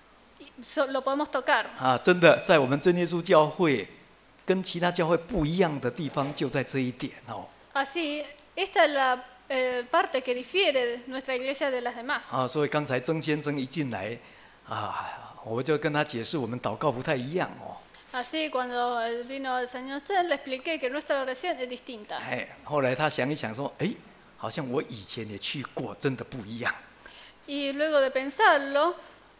Speaker 2: y so- lo podemos tocar.
Speaker 5: 啊，真的，在我们真耶稣教会跟其他教会不一样的地方就在这一点哦。
Speaker 2: Así, esta es la eh, parte que difiere nuestra iglesia de las demás.
Speaker 5: 啊，所以刚才曾先生一进来，啊，我就跟他解释我们祷告不太一样哦。
Speaker 2: Así, cuando eh, vino el Señor Chen, le expliqué que nuestra oración es distinta.
Speaker 5: 哎，后来他想一想说，哎，好像我以前也去过，真的不一样。
Speaker 2: Y luego de pensarlo,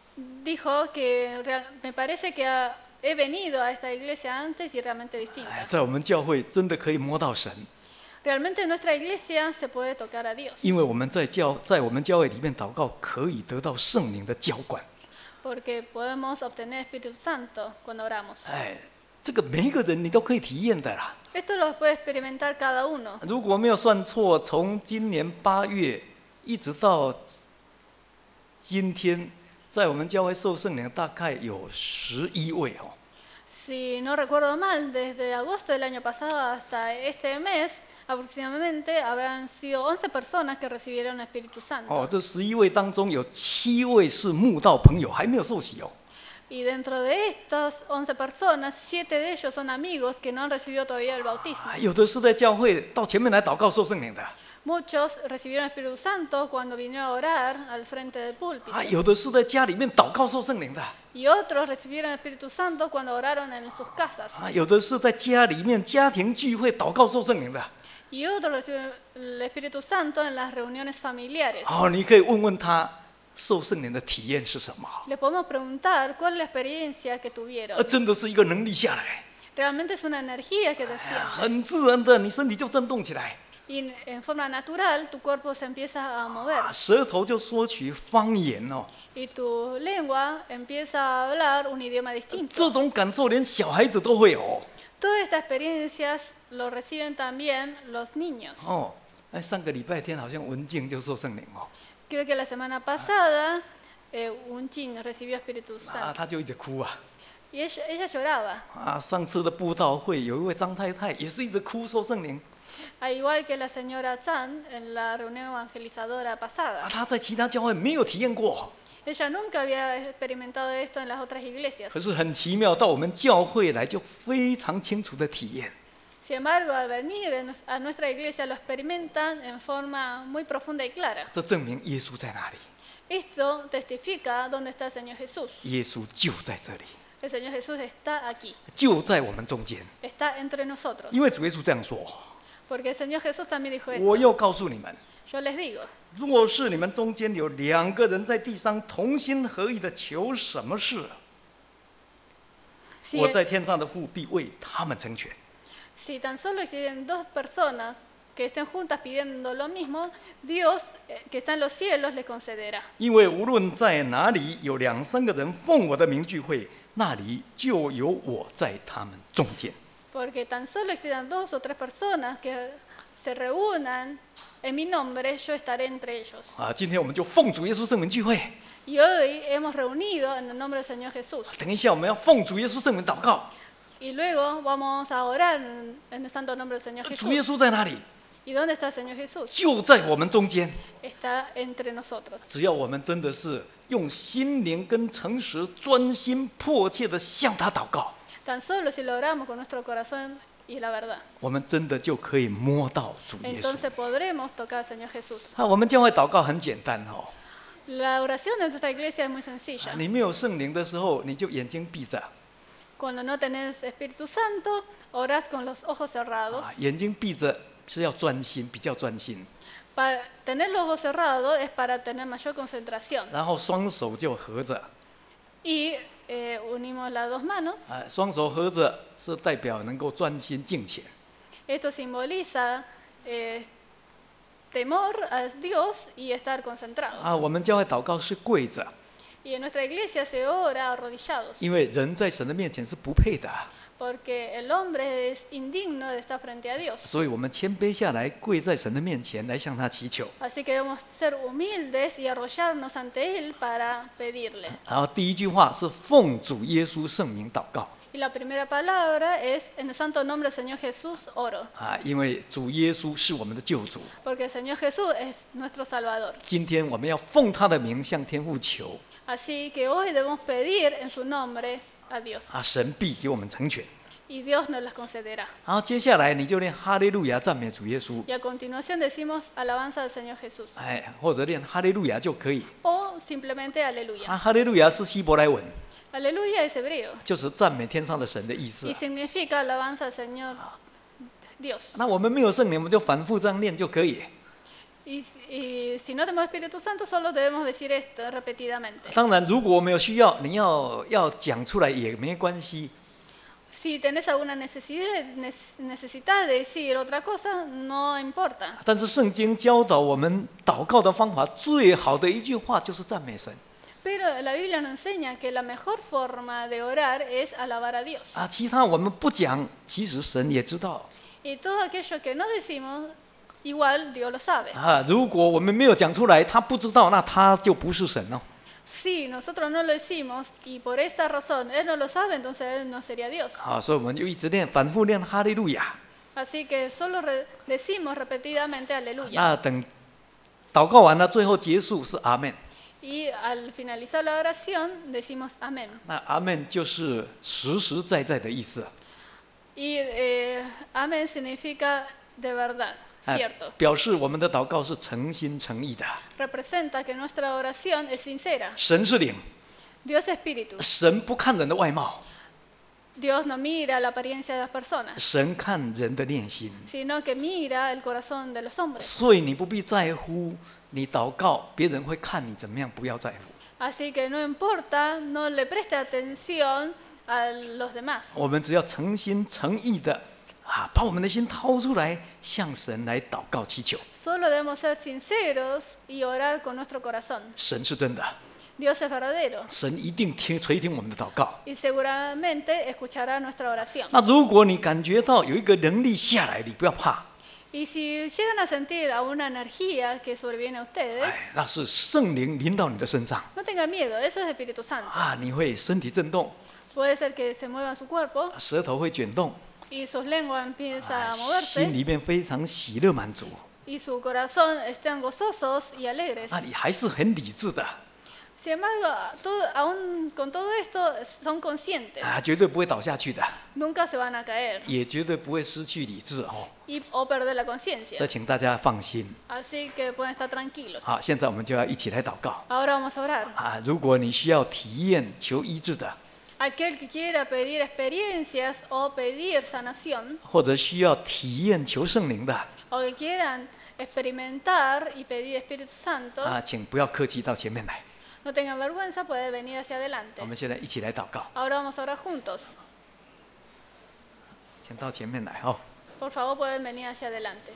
Speaker 2: dijo que real- me parece que ha- he venido a esta iglesia antes y realmente
Speaker 5: 哎，
Speaker 2: distinta.
Speaker 5: 在我们教会真的可以摸到神，
Speaker 2: Realmente en nuestra iglesia se puede tocar a Dios,
Speaker 5: 因为我们在教在我们教会里面祷告，可以得到圣灵的浇灌。
Speaker 2: porque podemos obtener Espíritu Santo cuando oramos.
Speaker 5: 哎，这个每一个人你都可以体验的啦。
Speaker 2: Esto lo puede experimentar cada uno.
Speaker 5: 如果没有算错，从今年八月一直到今天，在我们教会受圣灵大概有十一位哦。
Speaker 2: Si no recuerdo mal, desde agosto del año pasado hasta este mes, aproximadamente habrán sido once personas que recibieron el Espíritu
Speaker 5: 哦，
Speaker 2: Santo.
Speaker 5: 这十一位当中有七位是慕道朋友，还没有受洗哦。
Speaker 2: Y dentro de estas once personas, siete de ellos son amigos que no han recibido todavía el bautismo.
Speaker 5: 啊，有的是在教会到前面来祷告受圣灵的，
Speaker 2: Muchos recibieron el Espíritu Santo cuando vinieron a orar al frente del púlpito.
Speaker 5: 啊，有的是在家里面祷告受圣灵的，
Speaker 2: Y otros recibieron el Espíritu Santo cuando oraron en sus casas.
Speaker 5: 啊，有的是在家里面家庭聚会祷告受圣灵的。
Speaker 2: Y otros recibieron el Espíritu Santo en las reuniones familiares.
Speaker 5: 哦，你可以问问他受圣灵的体验是什么？
Speaker 2: Le podemos preguntar cuál es la experiencia que
Speaker 5: 呃，
Speaker 2: tuvieron.
Speaker 5: 真的是一个能力下来，
Speaker 2: Realmente es una energía que
Speaker 5: 哎呀
Speaker 2: desciende.
Speaker 5: 很自然的，你身体就震动起来，
Speaker 2: Y en- en forma natural tu cuerpo se empieza a mover.
Speaker 5: 啊，舌头就说起方言哦。
Speaker 2: Y tu lengua empieza a hablar un idioma
Speaker 5: 这
Speaker 2: distinto.
Speaker 5: 种感受连小孩子都会有
Speaker 2: Todas estas experiencias lo reciben también los niños.
Speaker 5: 哦。哎，上个礼拜天好像文静就受圣灵哦，
Speaker 2: Creo que la semana pasada eh, un chin recibió Espíritu
Speaker 5: 啊，
Speaker 2: Santo.
Speaker 5: 他就一直哭啊。
Speaker 2: Y ella, ella lloraba.
Speaker 5: 啊，上次的布道会有一位张太太也是一直哭受圣灵，
Speaker 2: Al igual que la señora Chan en la reunión evangelizadora
Speaker 5: 啊，
Speaker 2: pasada.
Speaker 5: 她在其他教会没有体验过，
Speaker 2: Ella nunca había experimentado esto en las otras iglesias.
Speaker 5: 可是很奇妙，到我们教会来就非常清楚的体验。
Speaker 2: Sin embargo, al venir en- a nuestra iglesia lo experimentan en forma muy profunda y clara.
Speaker 5: 这证明耶稣在哪里？
Speaker 2: Esto testifica dónde está el Señor Jesús.
Speaker 5: 耶稣就在这里，
Speaker 2: El Señor Jesús está aquí,
Speaker 5: 就在我们中间。
Speaker 2: está entre nosotros.
Speaker 5: 因为主耶稣这样说
Speaker 2: Porque el Señor Jesús también dijo：“
Speaker 5: 我
Speaker 2: esto.
Speaker 5: 又告诉你们，
Speaker 2: Yo les digo,
Speaker 5: 若是你们中间有两个人在地上同心合意的求什么事，
Speaker 2: si,
Speaker 5: 我在天上的父必为他们成全。
Speaker 2: si tan solo existen dos personas que estén juntas pidiendo lo mismo, Dios eh, que está en los cielos les concederá.
Speaker 5: 因为无论在哪里有两三个人奉我的名聚会，那里就有我在他们中间。
Speaker 2: Porque tan solo existan dos o tres personas que se reúnan en mi nombre, yo estaré entre ellos.
Speaker 5: 啊，今天我们就奉主耶稣圣名聚会。
Speaker 2: Y hoy hemos reunido en el nombre del Señor Jesús.
Speaker 5: 等一下我们要奉主耶稣圣名祷告。
Speaker 2: Y luego vamos a orar en, en el santo nombre del Señor
Speaker 5: 主耶
Speaker 2: Jesús.
Speaker 5: 稣在哪里？
Speaker 2: ¿Y dónde está el Señor Jesús?
Speaker 5: 就在我们中间。
Speaker 2: Está entre nosotros.
Speaker 5: 只要我们真的是用心灵跟诚实、专心迫切的向他祷告，
Speaker 2: Tan solo si lo oramos con nuestro corazón y la verdad,
Speaker 5: 我们真的就可以摸到主耶稣。
Speaker 2: entonces podremos tocar al Señor Jesús.
Speaker 5: 啊，我们教会祷告很简单哦。
Speaker 2: La oración de nuestra iglesia es muy
Speaker 5: 啊
Speaker 2: sencilla.
Speaker 5: 你没有圣灵的时候，你就眼睛闭着，
Speaker 2: Cuando no tenés Espíritu Santo, orás con los ojos cerrados.
Speaker 5: 啊，眼睛闭着是要专心，比较专心。
Speaker 2: Para tener los ojos cerrados es para tener mayor concentración.
Speaker 5: 然后双手就合着，
Speaker 2: Y eh, unimos las dos manos.
Speaker 5: 啊，双手合着是代表能够专心敬虔。
Speaker 2: Esto simboliza eh, temor a Dios y estar concentrados.
Speaker 5: 啊，我们教会祷告是跪着，
Speaker 2: Y en nuestra iglesia se ora arrodillados.
Speaker 5: 因为人在神的面前是不配的，
Speaker 2: Porque el hombre es indigno de estar frente a Dios.
Speaker 5: 所以我们谦卑下来，跪在神的面前来向他祈求。
Speaker 2: Así que debemos ser humildes y arrollarnos ante Él para pedirle.
Speaker 5: 然后第一句话是奉主耶稣圣名祷告，
Speaker 2: Y la primera palabra es en el santo nombre del Señor Jesús oro.
Speaker 5: 啊，因为主耶稣是我们的救主。
Speaker 2: Porque el Señor Jesús es nuestro Salvador.
Speaker 5: 今天我们要奉他的名向天父求，
Speaker 2: Así que hoy debemos pedir en su nombre a Dios.
Speaker 5: 啊，神必给我们成全。
Speaker 2: Y Dios nos las concederá.
Speaker 5: 然后接下来你就念哈利路亚赞美主耶稣，
Speaker 2: Y a continuación decimos alabanza al Señor Jesús.
Speaker 5: 哎，或者念哈利路亚就可以。
Speaker 2: O simplemente aleluya.
Speaker 5: 啊，哈利路亚是希伯来文，
Speaker 2: Aleluya es hebreo
Speaker 5: 就是赞美天上的神的意思
Speaker 2: y
Speaker 5: 啊。
Speaker 2: significa alabanza al Señor Dios.
Speaker 5: 那我们没有圣灵，我们就反复这样念就可以。
Speaker 2: Y, y si no tenemos Espíritu Santo, solo debemos decir esto repetidamente.
Speaker 5: 当然，如果我们有需要，你要要讲出来也没关系。
Speaker 2: Si tenés alguna necesidad, nes- necesitas decir otra cosa, no importa.
Speaker 5: 但是圣经教导我们祷告的方法，最好的一句话就是赞美神
Speaker 2: Pero la Biblia nos enseña que la mejor forma de orar es alabar a Dios.
Speaker 5: 啊。其他我们不讲，其实神也知道
Speaker 2: Y todo aquello que no decimos, igual Dios lo sabe.
Speaker 5: 啊。如果我们没有讲出来，他不知道，那他就不是神哦。
Speaker 2: Si nosotros no lo decimos y por esa razón Él no lo sabe, entonces Él no sería Dios.
Speaker 5: 啊，所以我们就一直念，反复念哈利路亚。
Speaker 2: Así que solo re- decimos repetidamente aleluya.
Speaker 5: 那等祷告完了，最后结束是阿门。
Speaker 2: Y al finalizar la oración decimos amén.
Speaker 5: 那阿门就是实实在在的意思。
Speaker 2: Y eh, amén significa de verdad,
Speaker 5: 哎
Speaker 2: cierto.
Speaker 5: 表示我们的祷告是诚心诚意的。
Speaker 2: Representa que nuestra oración es sincera.
Speaker 5: 神是灵，
Speaker 2: Dios es espíritu.
Speaker 5: 神不看人的外貌，
Speaker 2: Dios no mira la apariencia de las personas,
Speaker 5: 神看人的内心。
Speaker 2: sino que mira el corazón de los hombres.
Speaker 5: 所以你不必在乎你祷告别人会看你怎么样，不要在乎。
Speaker 2: Así que no importa, no le preste atención a los demás.
Speaker 5: 我们只要诚心诚意的啊，把我们的心掏出来，向神来祷告祈求。
Speaker 2: Solo debemos ser sinceros y orar con nuestro corazón.
Speaker 5: 神是真的，
Speaker 2: Dios es verdadero
Speaker 5: 神一定听垂听我们的祷告。
Speaker 2: y seguramente escuchará nuestra oración.
Speaker 5: 那如果你感觉到有一个能力下来，你不要怕，
Speaker 2: Y si llegan a sentir a una energía que sobreviene a ustedes,
Speaker 5: 哎，那是圣灵临到你的身上
Speaker 2: no tengan miedo, eso es Espíritu Santo.
Speaker 5: 啊，你会身体震动，
Speaker 2: Puede ser que se mueva su cuerpo
Speaker 5: 舌头会卷动，
Speaker 2: y sus lenguas empiezan
Speaker 5: 啊
Speaker 2: a
Speaker 5: 心
Speaker 2: moverse
Speaker 5: 里面非常喜乐满足，
Speaker 2: y su corazón están gozosos y alegres.
Speaker 5: 那你还是很理智的
Speaker 2: Sin embargo, todo- aún con todo esto son conscientes,
Speaker 5: 啊，绝对不会倒下去的，
Speaker 2: nunca se van a caer
Speaker 5: 也绝对不会失去理智哦。
Speaker 2: y, o perder la
Speaker 5: 这
Speaker 2: conciencia.
Speaker 5: 请大家放心。
Speaker 2: Así que pueden estar tranquilos.
Speaker 5: 好，现在我们就要一起来祷告
Speaker 2: Ahora vamos a orar.
Speaker 5: 啊！如果你需要体验求医治的，
Speaker 2: Aquel que quiera pedir experiencias o pedir sanación,
Speaker 5: 或者需要体验求圣灵的
Speaker 2: o que quieran experimentar y pedir Espíritu Santo,
Speaker 5: 啊，请不要客气，到前面来。
Speaker 2: no tengan vergüenza, pueden venir hacia adelante.
Speaker 5: 我们现在一起来祷告，
Speaker 2: Ahora vamos a orar juntos.
Speaker 5: 请到前面来哦。
Speaker 2: Por favor, pueden venir hacia adelante.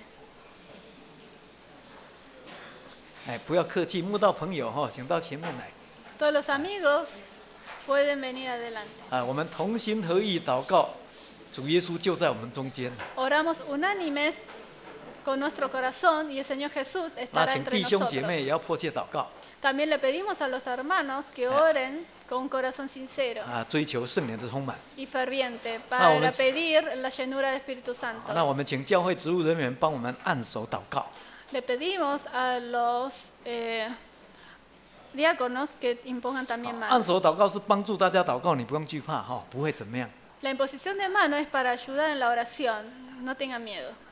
Speaker 5: 哎，不要客气，摸到朋友哈、哦，请到前面来。
Speaker 2: Todos los amigos pueden venir adelante.
Speaker 5: 啊，我们同心合意祷告，主耶稣就在我们中间。
Speaker 2: Oramos unánimes con nuestro corazón y el Señor Jesús
Speaker 5: 那
Speaker 2: estará
Speaker 5: 请
Speaker 2: entre
Speaker 5: 弟兄姐
Speaker 2: nosotros.
Speaker 5: 妹也要迫切祷告
Speaker 2: También le pedimos a los hermanos que oren con un corazón sincero
Speaker 5: 啊，追求圣灵的充满。
Speaker 2: y ferviente
Speaker 5: 那我们-
Speaker 2: para pedir la llenura del Espíritu
Speaker 5: 好
Speaker 2: Santo.
Speaker 5: 那我们请教会职务人员帮我们按手祷告。
Speaker 2: Le pedimos a los eh, diáconos que impongan también
Speaker 5: 按
Speaker 2: manos.
Speaker 5: 手祷告是帮助大家祷告，你不用惧怕哈、不会怎么样。
Speaker 2: La imposición de mano es para ayudar en la oración, no tengan miedo.